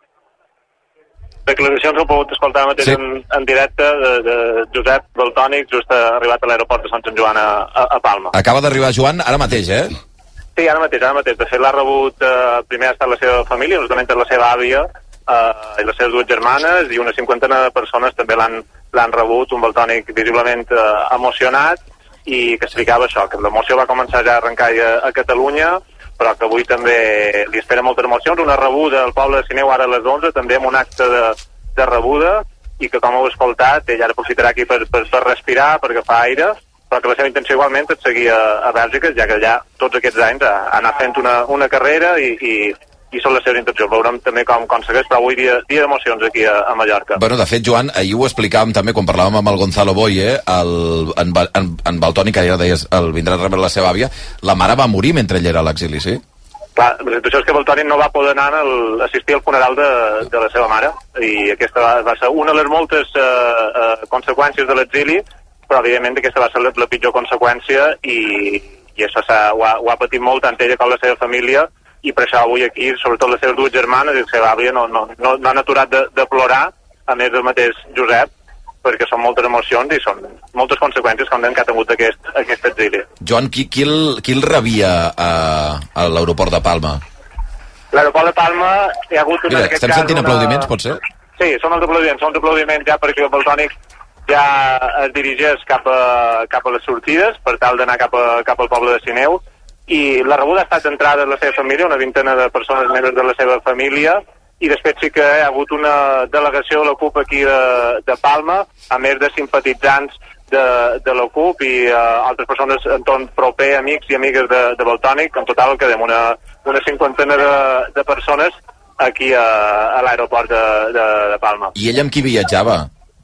Declaracions heu pogut escoltar mateix sí. en, en directe de, de Josep Valtònic, just ha arribat a l'aeroport de Sant Joan a, a, a Palma. Acaba d'arribar Joan ara mateix, eh? Sí, ara mateix, ara mateix. De fet, l'ha rebut, eh, primer ha estat la seva família, justament la seva àvia eh, i les seves dues germanes, i una cinquantena de persones també l'han l'han rebut, un Valtònic visiblement eh, emocionat, i que explicava això, que l'emoció va començar ja a arrencar a, a Catalunya, però que avui també li espera moltes emocions, una rebuda al poble de Sineu ara a les onze, també amb un acte de, de rebuda, i que, com heu escoltat, ell ara aprofitarà aquí per, per, per respirar, per agafar aire, però que la seva intenció igualment és seguir a, a Bèlgica, ja que allà tots aquests anys ha, ha anat fent una, una carrera i, i, i són les seves intencions. Veurem també com, com segueix, però avui dia, dia d'emocions aquí a, a Mallorca. Bueno, de fet, Joan, ahir ho explicàvem també quan parlàvem amb el Gonzalo Boye, el, en, en, en Valtònic, que ja deies, el vindrà a rebre la seva àvia, la mare va morir mentre ell era a l'exili, sí? Clar, la situació és que Valtònic no va poder anar a assistir al funeral de, de la seva mare, i aquesta va, va ser una de les moltes eh, eh, conseqüències de l'exili, però evidentment aquesta va ser la, la pitjor conseqüència, i, i això ho ha, ho ha patit molt tant ella com la seva família, i per això avui aquí, sobretot les seves dues germanes i la seva àvia, no, no, no, no han aturat de, de plorar, a més del mateix Josep, perquè són moltes emocions i són moltes conseqüències com que ha tingut aquest, aquest exili. Joan, qui, qui, el, qui el rebia a, a l'aeroport de Palma? L'aeroport de Palma hi ha hagut... Mira, estem cas, sentint una... aplaudiments, pot ser? Sí, són els aplaudiments, són els aplaudiments ja perquè el Valtònic ja es dirigeix cap a, cap a les sortides per tal d'anar cap, a, cap al poble de Sineu, i la rebuda ha estat d'entrada de la seva família, una vintena de persones membres de la seva família, i després sí que hi ha hagut una delegació de la CUP aquí de, de Palma, a més de simpatitzants de, de la CUP i uh, altres persones entorn proper, amics i amigues de, de Valtònic. En total quedem una, una cinquantena de, de persones aquí a, a l'aeroport de, de, de Palma. I ell amb qui viatjava?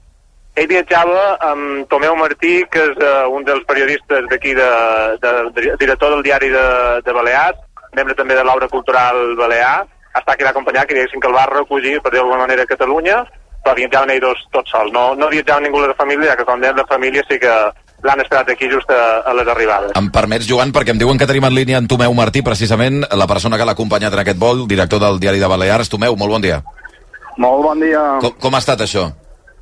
Ell viatjava amb Tomeu Martí, que és uh, un dels periodistes d'aquí, de, de, de, director del diari de, de Balears, membre també de l'Obra Cultural Balear, està aquí d'acompanyar, que diguéssim que el va recollir, per dir d'alguna manera, a Catalunya, però viatjaven ells dos tots sols. No, no viatjaven ningú de la família, ja que com dèiem, la família sí que l'han esperat aquí just a, a les arribades. Em permets, Joan, perquè em diuen que tenim en línia en Tomeu Martí, precisament, la persona que l'ha acompanyat en aquest vol, director del diari de Balears. Tomeu, molt bon dia. Molt bon dia. Com, com ha estat això?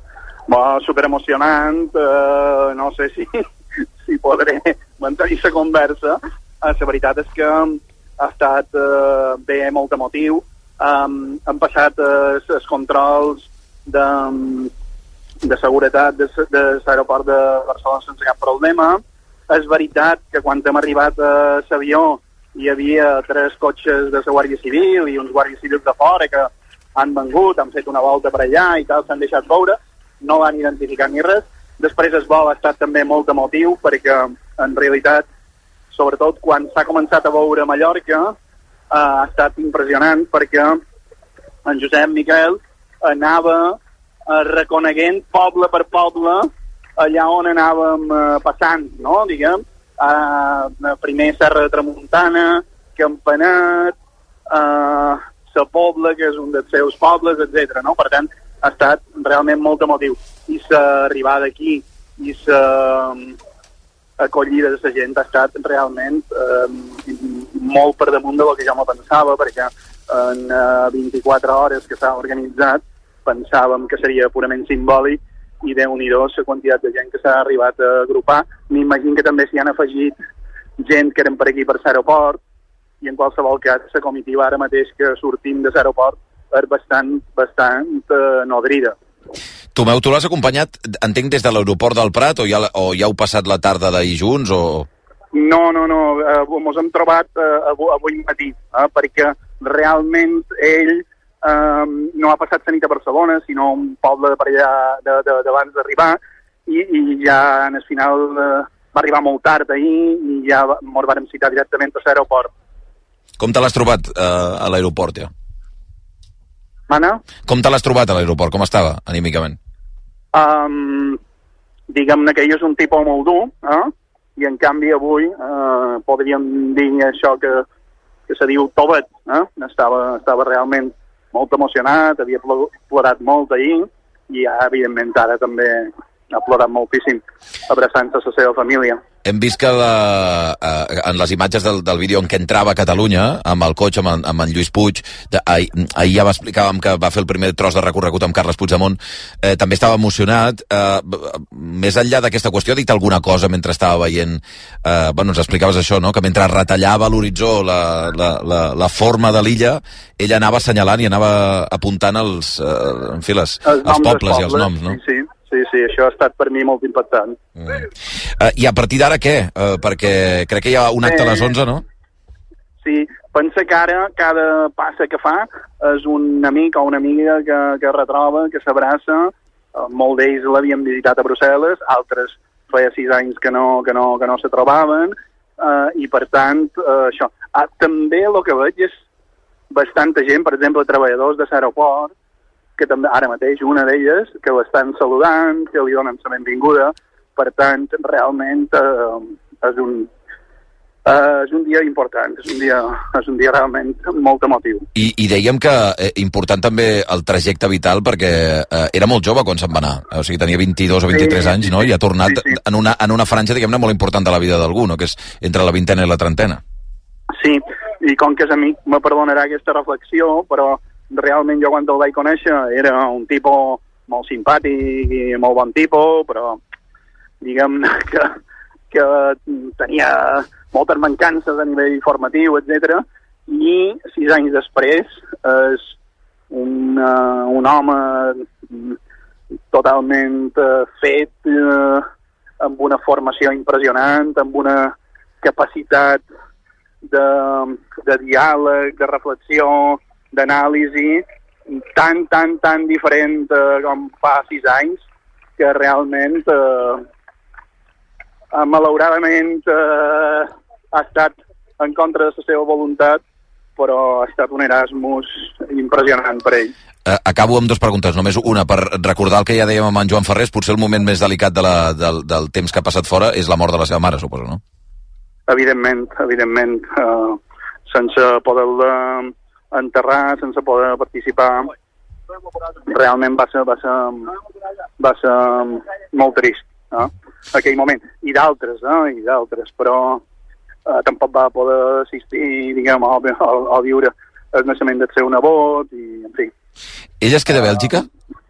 Bueno, superemocionant, eh, no sé si, si podré mantenir la conversa. Eh, la veritat és que ha estat eh, bé, molt emotiu. Um, han passat eh, els controls de, de seguretat de, de l'aeroport de Barcelona sense cap problema. és veritat que quan hem arribat a l'avió hi havia tres cotxes de la Guàrdia Civil i uns guàrdies civils de fora que han vengut, han fet una volta per allà i tal, s'han deixat veure, no van identificar ni res. Després el vol ha estat també molt emotiu perquè en realitat, sobretot quan s'ha començat a veure a Mallorca, ha estat impressionant perquè en Josep Miquel anava reconeguent poble per poble allà on anàvem passant, no?, diguem. Uh, primer Serra de Tramuntana, Campanet, uh, Sa Pobla, que és un dels seus pobles, etcètera. No? Per tant, ha estat realment molt emotiu. I l'arribada aquí i l'acollida de la gent ha estat realment uh, molt per damunt del que jo me pensava, perquè en uh, vint-i-quatre hores que s'ha organitzat pensàvem que seria purament simbòlic i déu-n'hi-do la quantitat de gent que s'ha arribat a agrupar. M'imagino que també s'hi han afegit gent que eren per aquí per l'aeroport i en qualsevol cas la comitiva ara mateix que sortim de l'aeroport és bastant, bastant uh, nodrida. Tomeu, tu l'has acompanyat, entenc, des de l'aeroport del Prat o ja, o ja heu passat la tarda d'ahir junts o...? No, no, no, uh, mos hem trobat uh, avui, avui matí, uh, perquè realment ell Um, no ha passat la nit a Barcelona, sinó un poble de per allà d'abans d'arribar, i, i ja en el final uh, va arribar molt tard ahir i ja ens vam citar directament a l'aeroport. Com te l'has trobat uh, a l'aeroport, ja? Mana? Com te l'has trobat a l'aeroport? Com estava, anímicament? Um, Diguem-ne que ell és un tipus molt dur, eh? I en canvi avui uh, podríem dir això que, que se diu tovet, eh? Estava, estava realment molt emocionat, havia plorat molt ahir i ja, evidentment, ara també ha plorat moltíssim abraçant-se a la seva família. Hem vist que la, eh, en les imatges del, del vídeo en què entrava a Catalunya, amb el cotxe, amb en, amb en Lluís Puig, de, ahir, ahir ja va explicàvem que va fer el primer tros de recorregut amb Carles Puigdemont, eh, també estava emocionat. Eh, més enllà d'aquesta qüestió, ha dit alguna cosa mentre estava veient... Eh, bueno, ens explicaves això, no?, que mentre retallava a l'horitzó la, la, la, la forma de l'illa, ell anava assenyalant i anava apuntant els, eh, en fi, les, els, els pobles, pobles i els noms, no? Sí, sí. Sí, sí, això ha estat per mi molt impactant. Mm. Uh, I a partir d'ara què? Uh, perquè crec que hi ha un acte a les onze, no? Sí, pensa que ara cada passa que fa és un amic o una amiga que, que retroba, que s'abraça. Uh, molt d'ells l'havien visitat a Brussel·les, altres feia sis anys que no, que no, que no se trobaven, uh, i per tant, uh, això. Uh, també el que veig és bastanta gent, per exemple, treballadors de l'aeroport, que també ara mateix una d'elles, que l'estan saludant, que li donen la benvinguda. Per tant, realment eh, és, un, eh, és un dia important, és un dia, és un dia realment molt emotiu. I, i dèiem que eh, important també el trajecte vital, perquè eh, era molt jove quan se'n va anar, o sigui, tenia vint-i-dos o vint-i-tres sí, anys, no? I ha tornat sí, sí. En, una, en una franja, diguem-ne, molt important de la vida d'algú, no?, que és entre la vintena i la trentena. Sí, i com que és amic, me perdonarà aquesta reflexió, però realment jo quan el vaig conèixer era un tipus molt simpàtic i molt bon tipus, però diguem que, que tenia moltes mancances a nivell formatiu, etcètera. I sis anys després és un, uh, un home totalment uh, fet, uh, amb una formació impressionant, amb una capacitat de, de diàleg, de reflexió, d'anàlisi tan, tan, tan diferent eh, com fa sis anys, que realment eh, eh, malauradament eh, ha estat en contra de la seva voluntat, però ha estat un Erasmus impressionant per ell. Uh, acabo amb dues preguntes, només una, per recordar el que ja dèiem amb en Joan Ferrés, potser el moment més delicat de la, del, del temps que ha passat fora és la mort de la seva mare, suposo, no? Evidentment, evidentment, uh, sense poder-la enterrar, sense poder participar, realment va ser, va ser, va ser molt trist, eh? Aquell moment, i d'altres, eh? I d'altres, però eh, tampoc va poder assistir, diguem, a, a, a viure el naixement del seu nebot, i en fi. Ella es queda a Bèlgica?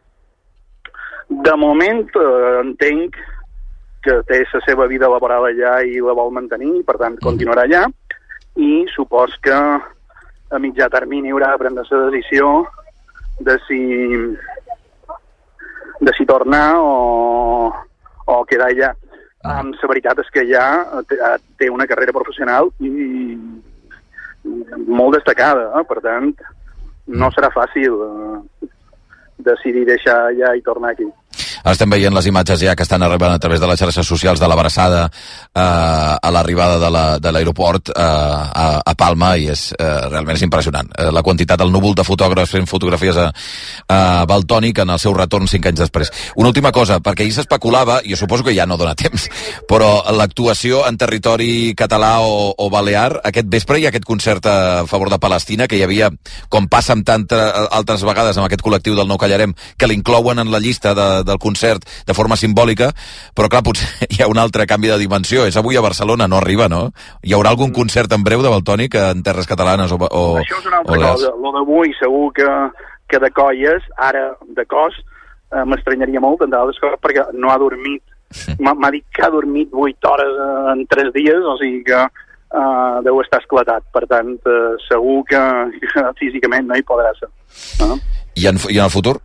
De moment eh, entenc que té la seva vida laboral allà i la vol mantenir, per tant continuarà allà, i supos que a mitjà termini haurà de prendre la decisió de si de si tornar o, o quedar allà. Um, la veritat és que ja té, té una carrera professional i, i molt destacada, eh? Per tant, no serà fàcil uh, decidir deixar allà i tornar aquí. Estem veient les imatges ja que estan arribant a través de les xarxes socials de l'abraçada eh, a l'arribada de l'aeroport la, eh, a, a Palma, i és eh, realment és impressionant. Eh, la quantitat, el núvol de fotògrafs fent fotografies a, a Valtònyc en el seu retorn cinc anys després. Una última cosa, perquè ahir s'especulava, jo suposo que ja no dona temps, però l'actuació en territori català o, o balear, aquest vespre hi ha aquest concert a favor de Palestina, que hi havia, com passa amb tantes altres vegades amb aquest col·lectiu del No Callarem, que l'inclouen en la llista de, del concert de forma simbòlica, però clar, potser hi ha un altre canvi de dimensió. És avui a Barcelona, no arriba, no? Hi haurà algun concert en breu de Valtònyc en terres catalanes o, o això és una altra cosa. Lo d'avui segur que, que de colles, ara de cos, eh, m'estranyaria molt en d'altres coses, perquè no ha dormit. M'ha dit que ha dormit vuit hores en tres dies, o sigui que eh, deu estar esclatat. Per tant, eh, segur que, que físicament no hi podrà ser. No? I, en, I en el futur?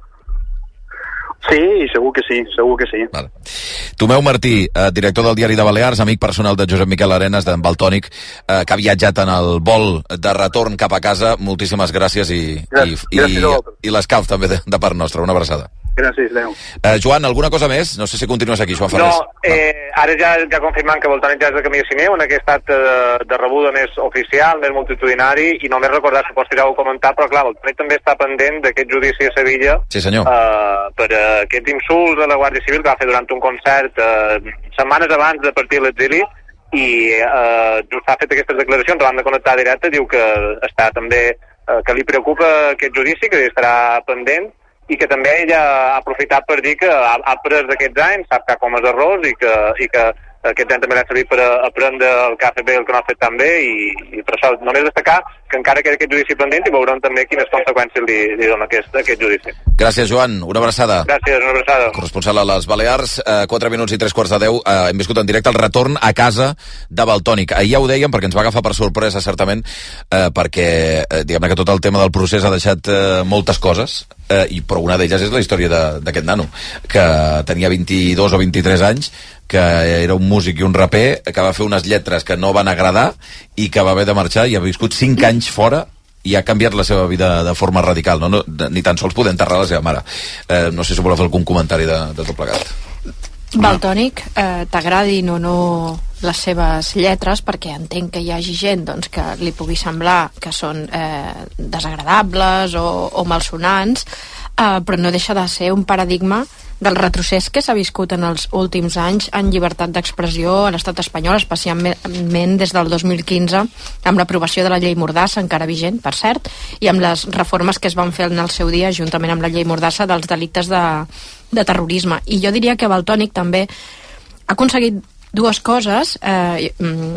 Sí, segur que sí, segur que sí. Vale. Tomeu Martí, eh, director del Diari de Balears, amic personal de Josep Miquel Arenas, d'en Valtònyc, eh, que ha viatjat en el vol de retorn cap a casa. Moltíssimes gràcies i, gràcies, i, gràcies i, i l'escalf també de, de part nostra. Una abraçada. Gràcies, adeu. Eh, Joan, alguna cosa més? No sé si continues aquí, Joan Ferrés. No, eh, ara ja, ja confirmant que Valtònyc ja és de camí a Sineu, en aquest acte de, de rebuda més oficial, més multitudinari, i només recordar, suposo que ja ho he comentat, però clar, Valtònyc també està pendent d'aquest judici a Sevilla. Sí, senyor. Eh, per uh, aquest insult de la Guàrdia Civil que va fer durant un concert eh, setmanes abans de partir a l'exili, i eh, just ha fet aquestes declaracions davant de Connectar Directe, diu que està també, eh, que li preocupa aquest judici, que estarà pendent, i que també ella ha aprofitat per dir que ha, ha après d'aquests anys, sap que ha comès errors i que, i que aquests anys també l'ha servit per aprendre el que ha fet bé i el que no ha fet tan bé, i, i per això només destacar que encara queda aquest judici pendent i veurem també quines conseqüències li, li dona aquest, aquest judici. Gràcies, Joan. Una abraçada. Gràcies, una abraçada. Corresponsal a les Balears, eh, quatre minuts i tres quarts de deu, eh, hem viscut en directe el retorn a casa de Valtònyc. Ahir ja ho dèiem perquè ens va agafar per sorpresa, certament, eh, perquè eh, diguem-ne que tot el tema del procés ha deixat eh, moltes coses, eh, i, però una d'elles és la història d'aquest nano, que tenia vint-i-dos o vint-i-tres anys, que era un músic i un raper, que va fer unes lletres que no van agradar i que va haver de marxar i ha viscut cinc anys fora i ha canviat la seva vida de forma radical, no? No, ni tan sols poder enterrar la seva mare. Eh, no sé si voleu fer algun comentari de, de tot plegat. Valtònyc, eh, t'agradin o no les seves lletres, perquè entenc que hi hagi gent doncs, que li pugui semblar que són eh, desagradables o, o malsonants, eh, però no deixa de ser un paradigma del retrocés que s'ha viscut en els últims anys en llibertat d'expressió a l'estat espanyol, especialment des del dos mil quinze, amb l'aprovació de la llei Mordassa, encara vigent, per cert, i amb les reformes que es van fer en el seu dia, juntament amb la llei Mordassa, dels delictes de, de terrorisme. I jo diria que Valtònyc també ha aconseguit dues coses, eh,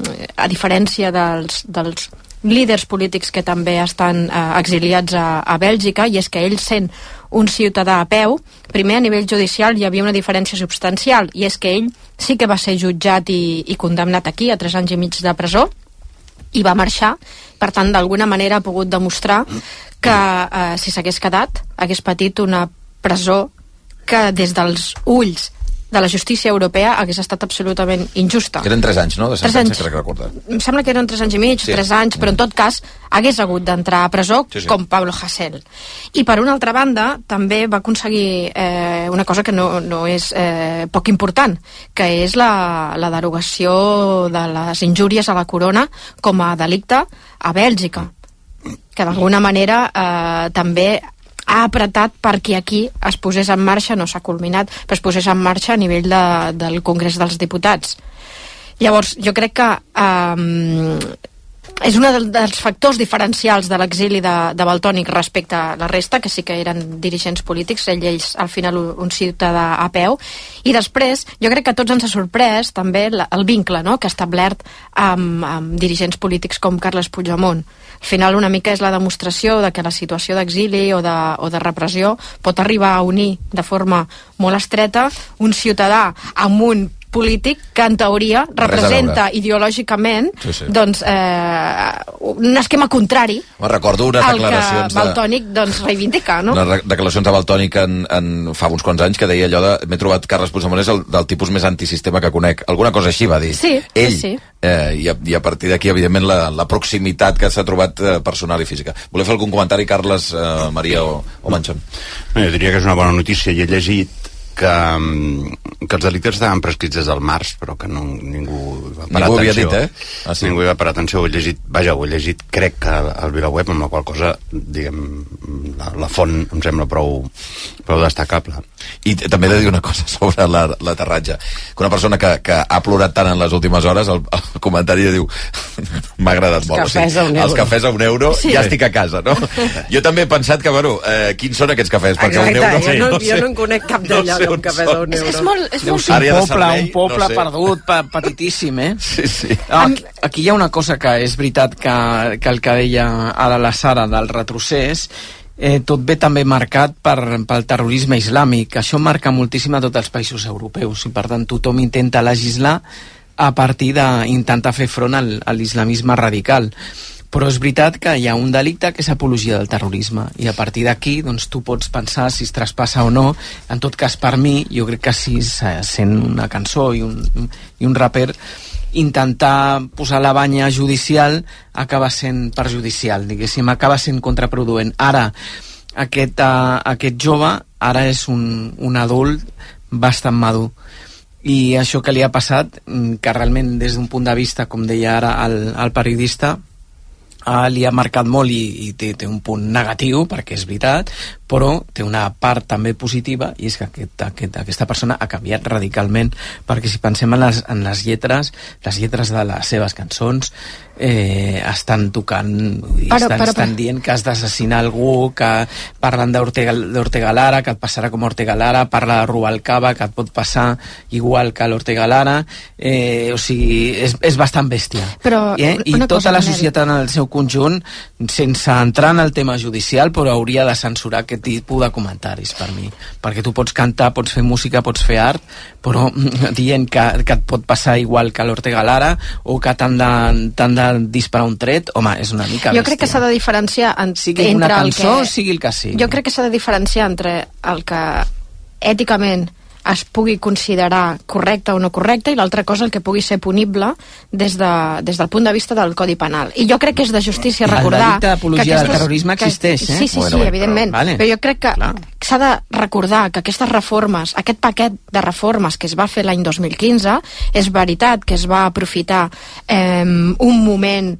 a diferència dels, dels líders polítics que també estan eh, exiliats a, a Bèlgica, i és que ell, sent un ciutadà a peu, primer a nivell judicial hi havia una diferència substancial, i és que ell sí que va ser jutjat i, i condemnat aquí a tres anys i mig de presó i va marxar. Per tant, d'alguna manera ha pogut demostrar que eh, si s'hagués quedat hagués patit una presó que des dels ulls de la justícia europea hagués estat absolutament injusta. Que eren tres anys, no? De sentència, crec recordar. Em sembla que eren tres anys i mig, sí. tres anys, però en tot cas hagués hagut d'entrar a presó, sí, sí. com Pablo Hasél. I per una altra banda, també va aconseguir eh, una cosa que no, no és eh, poc important, que és la, la derogació de les injúries a la corona com a delicte a Bèlgica, que d'alguna manera eh, també ha apretat perquè aquí es posés en marxa, no s'ha culminat, però es posés en marxa a nivell de, del Congrés dels Diputats. Llavors, jo crec que eh, és un dels factors diferencials de l'exili de, de Valtònyc respecte a la resta, que sí que eren dirigents polítics, ell, ells al final un ciutadà a peu, i després jo crec que a tots ens ha sorprès també el vincle, no?, que ha establert amb, amb dirigents polítics com Carles Puigdemont. Al final una mica és la demostració de que la situació d'exili o de, o de repressió pot arribar a unir de forma molt estreta un ciutadà amb un polític que en teoria representa ideològicament sí, sí. doncs, eh, un esquema contrari Me recordo unes al que declaracions de... Valtònyc doncs, reivindica, no? Unes declaracions de Valtònyc en, en fa uns quants anys que deia allò de m'he trobat Carles Puigdemont és el, del tipus més antisistema que conec. Alguna cosa així va dir. Sí, ell. sí, sí. Eh, i, a, I a partir d'aquí, evidentment, la, la proximitat que s'ha trobat eh, personal i física. Voleu fer algun comentari, Carles, eh, Maria o, o Manchón? No, jo diria que és una bona notícia i he llegit que, que els delictes estaven prescrits des del març, però que no, ningú va parar ningú atenció. Havia dit, eh? Ah, sí. Ningú va parar atenció. Ho he llegit, vaja, ho he llegit, crec que al VilaWeb, amb la qual cosa, diguem, la, la font em sembla prou, prou destacable. I també he de dir una cosa sobre l'aterratge. Que una persona que, que ha plorat tant en les últimes hores, el, el comentari diu m'ha agradat molt. Els cafès a un euro. Els cafès a un euro, sí. Ja estic a casa, no? Jo també he pensat que, bueno, eh, quins són aquests cafès? Perquè Exacte, un euro, jo, no, no jo sé. no en conec cap d'allà no amb cafès a un euro. És molt, és Deu molt... ser un poble, servei, un poble no sé. perdut, pe petitíssim, eh? Sí, sí. Aquí, aquí hi ha una cosa que és veritat que, que el que deia ara la Sara del retrocés, eh, tot ve també marcat per, pel terrorisme islàmic. Això marca moltíssim a tots els països europeus i per tant tothom intenta legislar a partir d'intentar fer front al, a l'islamisme radical. Però és veritat que hi ha un delicte que és apologia del terrorisme i a partir d'aquí doncs, tu pots pensar si es traspassa o no. En tot cas, per mi, jo crec que si sent una cançó i un, i un raper intentar posar la banya judicial acaba sent perjudicial, diguéssim, acaba sent contraproduent. Ara, aquest, uh, aquest jove ara és un, un adult bastant madur i això que li ha passat, que realment des d'un punt de vista, com deia ara el, el periodista, Uh, li ha marcat molt i, i té, té un punt negatiu, perquè és veritat, però té una part també positiva i és que aquest, aquest, aquesta persona ha canviat radicalment, perquè si pensem en les, en les lletres, les lletres de les seves cançons eh, estan tocant i però, estan, però, estan però. dient que has d'assassinar algú, que parlen d'Ortega Lara, que et passarà com Ortega Lara, parla de Rubalcaba, que et pot passar igual que l'Ortega Lara, eh, o sigui, és, és bastant bèstia. Però, eh? I tota cosa, la societat en el seu conjunt, sense entrar en el tema judicial, però hauria de censurar aquest tipus de comentaris per mi, perquè tu pots cantar, pots fer música, pots fer art, però dient que, que et pot passar igual que l'Ortega Lara o que t'han de, t'han de disparar un tret, home, és una mica bèstia. Jo crec que s'ha de diferenciar en, sigui entre una cançó, el que... sigui el que sigui. Jo crec que s'ha de diferenciar entre el que èticament es pugui considerar correcte o no correcte i l'altra cosa el que pugui ser punible des, de, des del punt de vista del Codi Penal. I jo crec que és de justícia recordar... El delicte d'apologia que aquestes, del terrorisme existeix, eh? Sí, sí, bueno, sí, bueno, evidentment. Però, vale. Però jo crec que s'ha de recordar que aquestes reformes, aquest paquet de reformes que es va fer l'any dos mil quinze, és veritat que es va aprofitar eh, un moment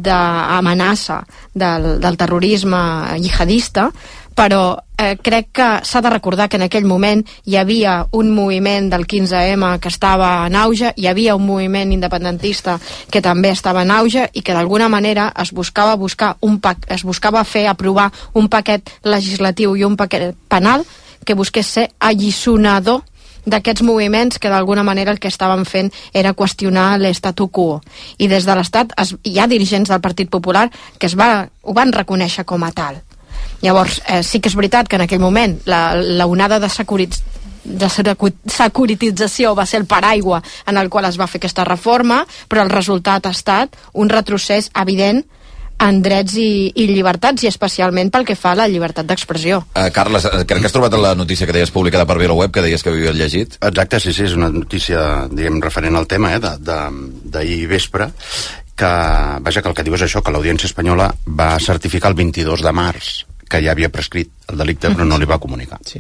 d'amenaça del, del terrorisme jihadista, però eh, crec que s'ha de recordar que en aquell moment hi havia un moviment del quinze ema que estava en auge, hi havia un moviment independentista que també estava en auge i que d'alguna manera es buscava buscar un pa es buscava fer aprovar un paquet legislatiu i un paquet penal que busqués ser alliçonador d'aquests moviments que d'alguna manera el que estaven fent era qüestionar l'estatu quo. I des de l'Estat hi ha dirigents del Partit Popular que es va, ho van reconèixer com a tal. Llavors, eh, sí que és veritat que en aquell moment la, la onada de securit de securitització va ser el paraigua en el qual es va fer aquesta reforma, però el resultat ha estat un retrocés evident en drets i, i llibertats, i especialment pel que fa a la llibertat d'expressió. Uh, Carles, crec que has trobat la notícia que deies publicada per VilaWeb, que deies que havies llegit. Exacte, sí, sí, és una notícia, diguem, referent al tema, eh, d'ahir vespre, que, vaja, que el que diu és això, que l'Audiència Espanyola va certificar el vint-i-dos de març que ja havia prescrit el delicte, però no li va comunicar. Sí.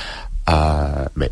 Uh, bé,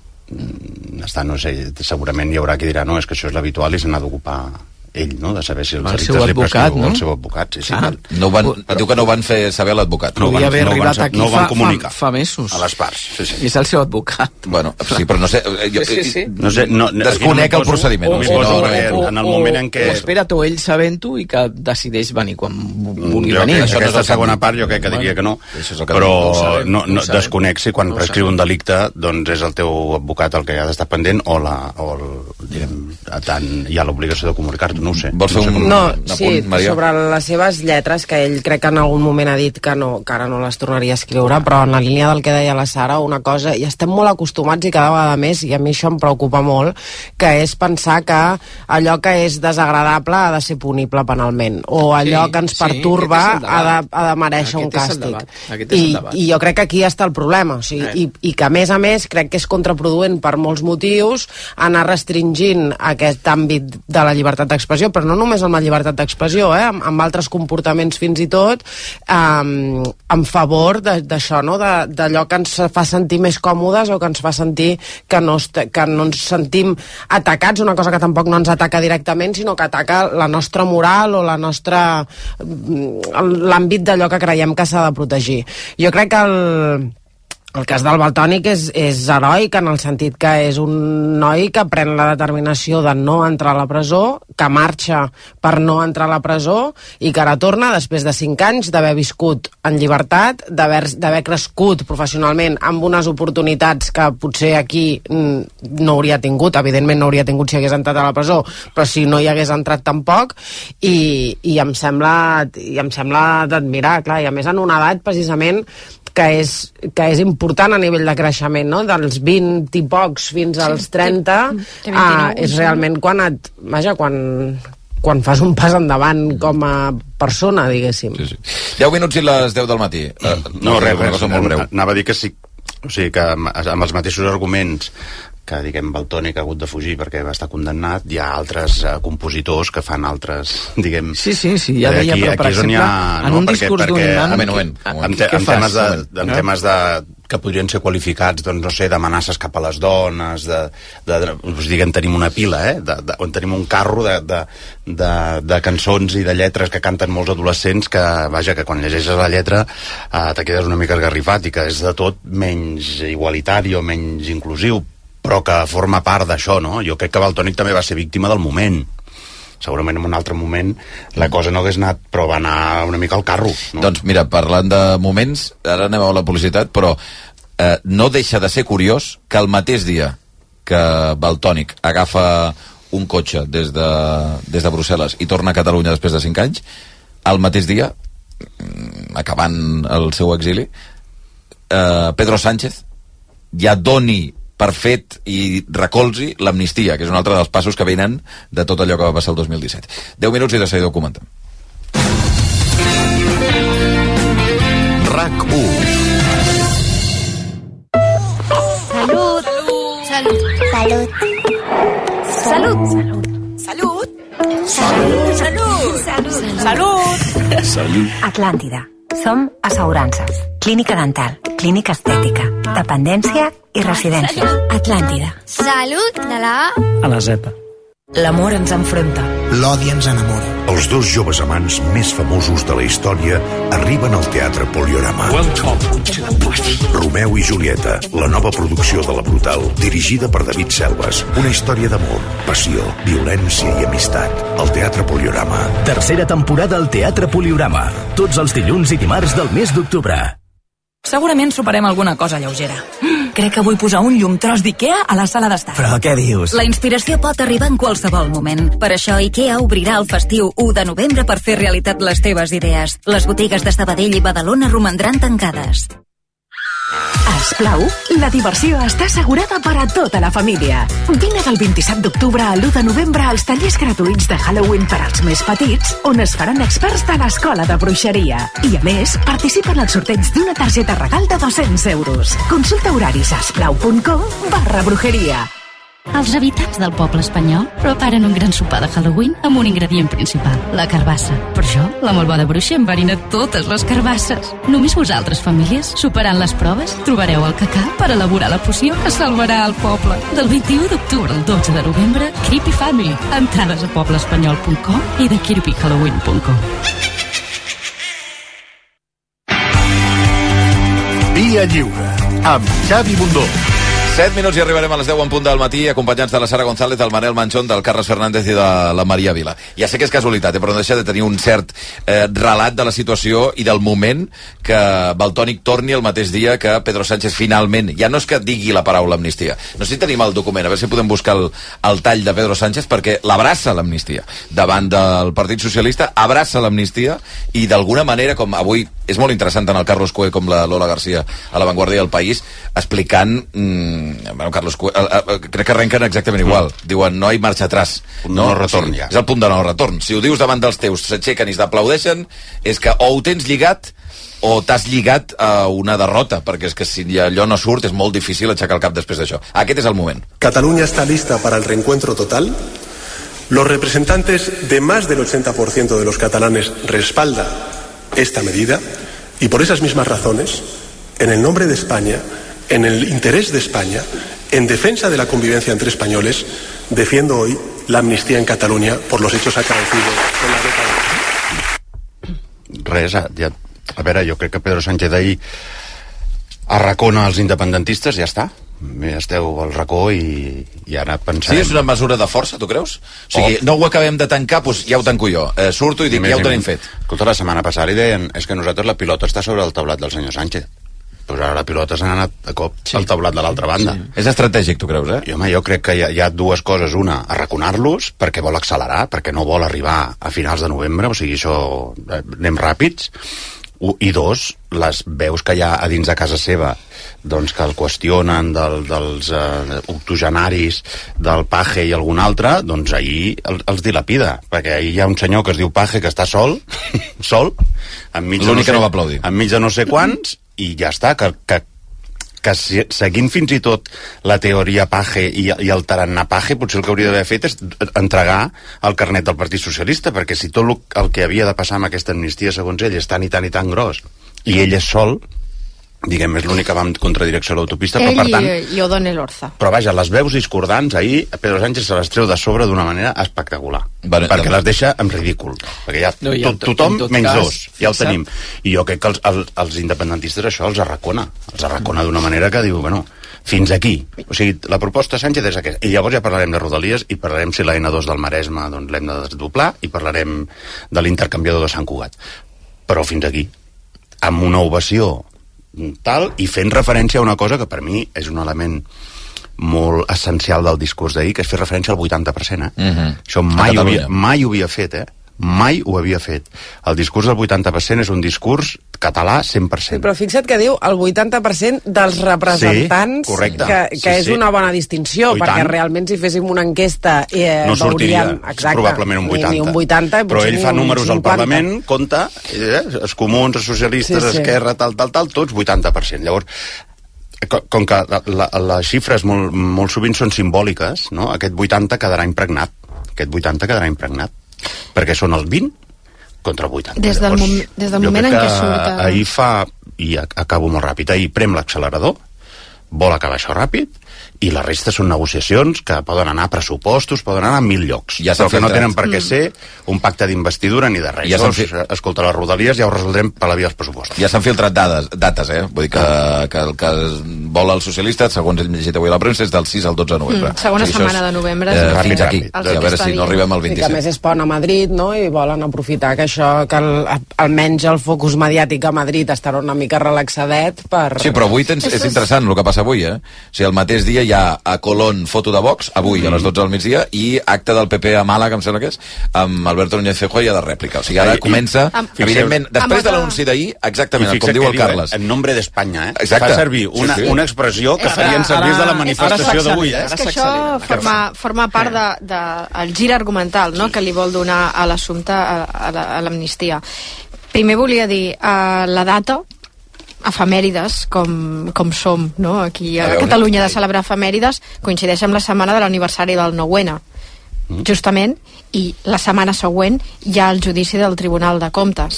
està, no sé, segurament hi haurà qui dirà no, és que això és l'habitual i se n'ha d'ocupar ell, no?, de saber si els el delictes li advocat, prescriu, no? el seu advocat, sí, sí. Ah, no van, diu que no van fer saber l'advocat. No Podria haver no arribat van, aquí no van fa, comunicar fa, fa mesos. a les parts, sí, sí. I és el seu advocat. Bueno, sí, però no sé... Jo, Sí, sí, sí. No sé, no, no, desconec el procediment. O, O, o, o, o, no, en el moment en què... O espera't, o ell sabent-ho i que decideix venir quan vulgui jo, venir. Això no és aquesta el segona canvi. part jo crec que diria que no, Això és el que però no ho sabem, no, no no, ho sabem. desconec si quan No ho prescriu sabem. un delicte doncs és el teu advocat el que ha d'estar pendent o, la, o el, diguem, tant, hi ha l'obligació de comunicar-t'ho. no ho sé. Vols fer un, no, un sí, apunt, Maria? Sobre les seves lletres, que ell crec que en algun moment ha dit que, no, que ara no les tornaria a escriure, però en la línia del que deia la Sara, una cosa, i estem molt acostumats i cada vegada més, i a mi això em preocupa molt, que és pensar que allò que és desagradable ha de ser punible penalment, o allò sí, que ens pertorba sí, ha, de, ha de mereixer un càstig. I, I jo crec que aquí està el problema, o sigui, eh. i, i que a més a més crec que és contraproduent per molts motius anar restringint aquest àmbit de la llibertat d'expressió, però no només amb la llibertat d'expressió, eh? amb, amb altres comportaments fins i tot, um, en favor d'això, no? d'allò que ens fa sentir més còmodes o que ens fa sentir que no, que no ens sentim atacats, una cosa que tampoc no ens ataca directament, sinó que ataca la nostra moral o la nostra l'àmbit d'allò que creiem que s'ha de protegir. Jo crec que el El cas del Valtònyc és, és heroic en el sentit que és un noi que pren la determinació de no entrar a la presó, que marxa per no entrar a la presó i que ara torna després de cinc anys d'haver viscut en llibertat, d'haver crescut professionalment amb unes oportunitats que potser aquí no hauria tingut, evidentment no hauria tingut si hagués entrat a la presó, però si no hi hagués entrat tampoc, i, i em sembla, i em sembla d'admirar, clar, i a més en una edat precisament que és, que és important a nivell de creixement, no? Dels vint i pocs fins als trenta, sí, ah, és realment quan et, vaja, quan, quan fas un pas endavant com a persona, diguéssim. Sí, sí. deu minuts i les deu del matí. Uh, no, no, res, res, molt breu. Anava a dir que sí, o sigui, que amb els mateixos arguments que, diguem, Valtònyc ha hagut de fugir perquè va estar condemnat, hi ha altres uh, compositors que fan altres, diguem... Sí, sí, sí, ja deia, però, per exemple, ha, en no, un perquè, discurs d'un imant... En, en, en, te, en temes, de, en no? temes de, que podrien ser qualificats, doncs, no sé, d'amenaces cap a les dones, de, de, de, doncs, diguem, tenim una pila, eh? De, de, on tenim un carro de, de, de, de cançons i de lletres que canten molts adolescents que, vaja, que quan llegeixes la lletra eh, te quedes una mica esgarrifat i que és de tot menys igualitari o menys inclusiu, però que forma part d'això, no? Jo crec que Valtònyc també va ser víctima del moment. Segurament en un altre moment la cosa no hagués anat, però va anar una mica al carro, no? Doncs mira, parlant de moments, ara anem a la publicitat, però eh, no deixa de ser curiós que el mateix dia que Valtònyc agafa un cotxe des de, des de Brussel·les i torna a Catalunya després de cinc anys, el mateix dia, acabant el seu exili, eh, Pedro Sánchez ja doni per fet i recolzi l'amnistia, que és un altre dels passos que venen de tot allò que va passar el dos mil disset. deu minuts i de seguida ho comentem. RAC u. Salut. Salut. Salut. Salut. Salut. Salut. Salut. Salut. Salut. Salut. Atlàntida. Som assegurances, clínica dental, clínica estètica, dependència i residències. Atlàntida. Salut de la A a la Z. L'amor ens enfronta. L'odi ens enamora. Els dos joves amants més famosos de la història arriben al Teatre Poliorama. Romeu i Julieta, la nova producció de La Brutal, dirigida per David Selves. Una història d'amor, passió, violència i amistat. Al Teatre Poliorama. Tercera temporada al Teatre Poliorama. Tots els dilluns i dimarts del mes d'octubre. Segurament soparem alguna cosa lleugera. Crec que vull posar un llum tros d'Ikea a la sala d'estar. Però què dius? La inspiració pot arribar en qualsevol moment. Per això Ikea obrirà el festiu u de novembre per fer realitat les teves idees. Les botigues de Sabadell i Badalona romandran tancades. A Esplau, la diversió està assegurada per a tota la família. Vine del vint-i-set d'octubre a l'u de novembre als tallers gratuïts de Halloween per als més petits, on es faran experts de l'Escola de Bruixeria. I a més, participa en el sorteig d'una targeta regal de dos-cents euros. Consulta horaris a esplau punt com barra brujeria. Els habitants del poble espanyol preparen un gran sopar de Halloween amb un ingredient principal, la carbassa. Per això, la malvada bruixa enverina totes les carbasses. Només vosaltres, famílies, superant les proves, trobareu el cacà per elaborar la poció que salvarà el poble. Del vint-i-u d'octubre al dotze de novembre, Creepy Family. Entrades a poblespanyol punt com i de creepy halloween punt com. Via Lliure, amb Xavi Bundó. set minuts i arribarem a les deu en punt del matí, acompanyats de la Sara González, del Manel Manchón, del Carles Fernández i de la Maria Vila. Ja sé que és casualitat, eh, però no deixa de tenir un cert eh, relat de la situació i del moment que Valtònyc torni el mateix dia que Pedro Sánchez finalment, ja no és que digui la paraula amnistia, no sé si tenim el document, a veure si podem buscar el, el tall de Pedro Sánchez, perquè l'abraça l'amnistia davant del Partit Socialista, abraça l'amnistia i d'alguna manera, com avui és molt interessant tant el Carlos Cue com la Lola Garcia a La Vanguardia del País, explicant mmm, bueno, Carlos Cue, eh, eh, crec que arrenquen exactament igual, mm. diuen no hi marxa atràs, no, no retorn, ja. És el punt de no retorn, si ho dius davant dels teus s'aixequen i t'aplaudeixen, és que o ho tens lligat o t'has lligat a una derrota, perquè és que si allò no surt és molt difícil aixecar el cap després d'això. Aquest és el moment. Cataluña está lista para el reencuentro total. Los representantes de más del ochenta por ciento de los catalanes respaldan esta medida y por esas mismas razones, en el nombre de España, en el interés de España, en defensa de la convivencia entre españoles, defiendo hoy la amnistía en Cataluña por los hechos acaecidos en la década. Res, ja, a veure, jo crec que Pedro Sánchez ahir arracona els independentistes, ja està. Ja esteu al racó i, i ara pensarem... Sí, és una mesura de força, tu creus? O sigui, oh. no ho acabem de tancar, doncs ja ho tanco jo. Eh, surto i dic, ja ho tenim fet. Escolta, la setmana passada li deien, és que nosaltres la pilota està sobre el taulat del senyor Sánchez. Pues ara la pilota s'ha anat a cop sí. al taulat de l'altra banda. Sí. És estratègic, tu creus, eh? I, home, jo crec que hi ha, hi ha dues coses. Una, arraconar-los, perquè vol accelerar, perquè no vol arribar a finals de novembre, o sigui, això, anem ràpids. I dos, les veus que hi ha a dins de casa seva, doncs que el qüestionen del, dels eh, octogenaris, del Paje i algun altre, doncs ahir el, els dilapida, perquè ahir hi ha un senyor que es diu Paje que està sol, sol, enmig de, no sé, no enmig de no sé quants, i ja està, que, que, que seguint fins i tot la teoria Paje i, i el tarannà Paje, potser el que hauria d'haver fet és entregar el carnet del Partit Socialista, perquè si tot el, el que havia de passar amb aquesta amnistia, segons ell, és tan i tan i tan gros, i ell és sol, diguem, és l'únic que va en contradirecció a l'autopista, però per tant... Ell i O'Donnell Orza. Però vaja, les veus discordants, ahir Pedro Sánchez se les treu de sobre d'una manera espectacular, bueno, perquè les deixa en ridícul, perquè ja no, to, tothom tot menys cas, dos, ja ho tenim. I jo crec que els, els, els independentistes això els arracona, els arracona d'una manera que diu, bueno, fins aquí. O sigui, la proposta Sánchez és aquesta. I llavors ja parlarem de Rodalies i parlarem si la ena dos del Maresme doncs, l'hem de desdoblar i parlarem de l'intercanviador de Sant Cugat. Però fins aquí. Amb una ovació tal, i fent referència a una cosa que per mi és un element molt essencial del discurs d'ahir, que és fer referència al vuitanta per cent, eh? Uh-huh. Això mai ho, havia, mai ho havia fet, eh? Mai ho havia fet. El discurs del vuitanta per cent és un discurs català cent per cent. Sí, però fixa't que diu el vuitanta per cent dels representants, sí, correcte. que, que sí, és sí. una bona distinció, I perquè tant. realment si féssim una enquesta eh, no sortiria, veuríem, exacte, probablement un vuitanta. Ni, ni un vuitanta però ell fa números al cinquanta. Parlament, compta, eh, els comuns, els socialistes, sí, sí. Esquerra, tal, tal, tal, tots vuitanta per cent. Llavors, com que la, la, les xifres molt, molt sovint són simbòliques, no? Aquest vuitanta quedarà impregnat. Aquest vuitanta quedarà impregnat. Perquè són el vint contra el vuitanta. Des del, mom des del moment en què surt... Ahir fa, i acabo molt ràpid, ahir prem l'accelerador, vol acabar això ràpid, i la resta són negociacions que poden anar a pressupostos, poden anar a mil llocs, ja però que no tenen per què mm. ser un pacte d'investidura ni de res. Ja doncs, fi... escolta, les Rodalies ja ho resoldrem per la via dels pressupostos. Ja s'han filtrat dades, dates, eh? Vull dir que, que el que vol el socialista, segons hem llegit avui a la premsa, és del sis al dotze de novembre. Mm, segona o sigui, setmana és, de novembre. Eh, fins ràpid, aquí, ràpid. A veure si no arribem al vint-i-set. I que a més és pont a Madrid, no? I volen aprofitar que això, que el, almenys el focus mediàtic a Madrid estarà una mica relaxadet per... Sí, però avui tens, és interessant el que passa avui, eh? O sigui, el mateix dia hi ha a Colón foto de Vox, avui mm. a les dotze del migdia, i acte del P P a Màlaga, em sembla que és, amb Alberto Núñez Feijóo i a de rèplica. O sigui, ara I, comença, i, evidentment, i, després de l'anunci d'ahir, exactament, com diu el Carles. En nombre d'Espanya, eh? Exacte. Fa servir una, sí, sí. una expressió que farien servir de la manifestació d'avui, eh? És que això forma, forma part del de, de, gir argumental, no?, que li vol donar a l'assumpte, a, a l'amnistia. Primer volia dir, uh, la data, efemèrides, com, com som, no? Aquí a, a Catalunya de celebrar efemèrides, coincideix amb la setmana de l'aniversari del nou ena, mm. justament, i la setmana següent hi ha el judici del Tribunal de Comptes.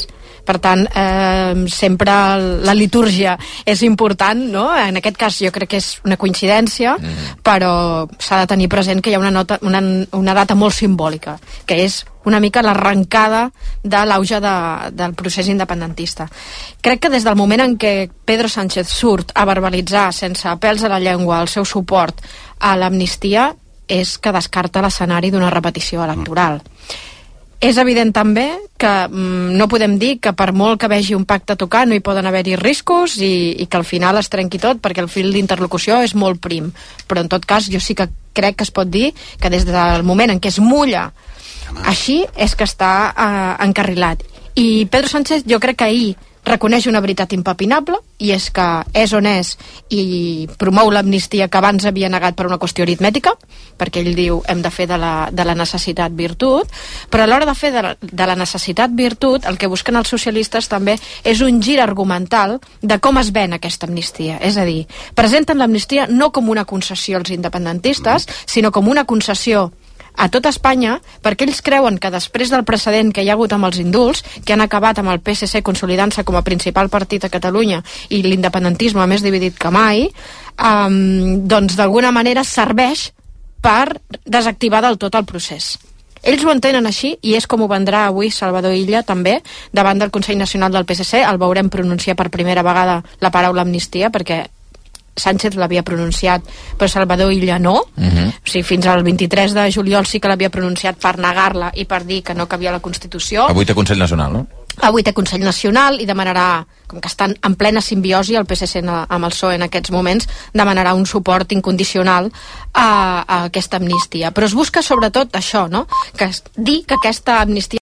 Per tant, eh, sempre la litúrgia és important, no? En aquest cas jo crec que és una coincidència, mm. però s'ha de tenir present que hi ha una, nota, una, una data molt simbòlica, que és una mica l'arrencada de l'auge de, del procés independentista. Crec que des del moment en què Pedro Sánchez surt a verbalitzar sense pèls a la llengua el seu suport a l'amnistia és que descarta l'escenari d'una repetició electoral. Mm. És evident també que mm, no podem dir que per molt que vegi un pacte a tocar no hi poden haver-hi riscos i, i que al final es trenqui tot perquè el fil d'interlocució és molt prim. Però en tot cas jo sí que crec que es pot dir que des del moment en què es mulla així és que està eh, encarrilat. I Pedro Sánchez jo crec que ahir reconeix una veritat impepinable i és que és on és i promou l'amnistia que abans havia negat per una qüestió aritmètica, perquè ell diu hem de fer de la, de la necessitat virtut, però a l'hora de fer de la, de la necessitat virtut el que busquen els socialistes també és un gir argumental de com es ven aquesta amnistia. És a dir, presenten l'amnistia no com una concessió als independentistes, sinó com una concessió a tot Espanya, perquè ells creuen que després del precedent que hi ha hagut amb els indults, que han acabat amb el P S C consolidant-se com a principal partit a Catalunya i l'independentisme més dividit que mai, um, doncs d'alguna manera serveix per desactivar del tot el procés. Ells ho entenen així i és com ho vendrà avui Salvador Illa també davant del Consell Nacional del P S C. El veurem pronunciar per primera vegada la paraula amnistia, perquè Sánchez l'havia pronunciat, però Salvador Illa no. Uh-huh. O sigui, fins al vint-i-tres de juliol sí que l'havia pronunciat per negar-la i per dir que no cabia la Constitució. Avui té Consell Nacional, no? Avui té Consell Nacional i demanarà, com que estan en plena simbiosi el P S C amb el P S O E en aquests moments, demanarà un suport incondicional a, a aquesta amnistia. Però es busca sobretot això, no? Que dir que aquesta amnistia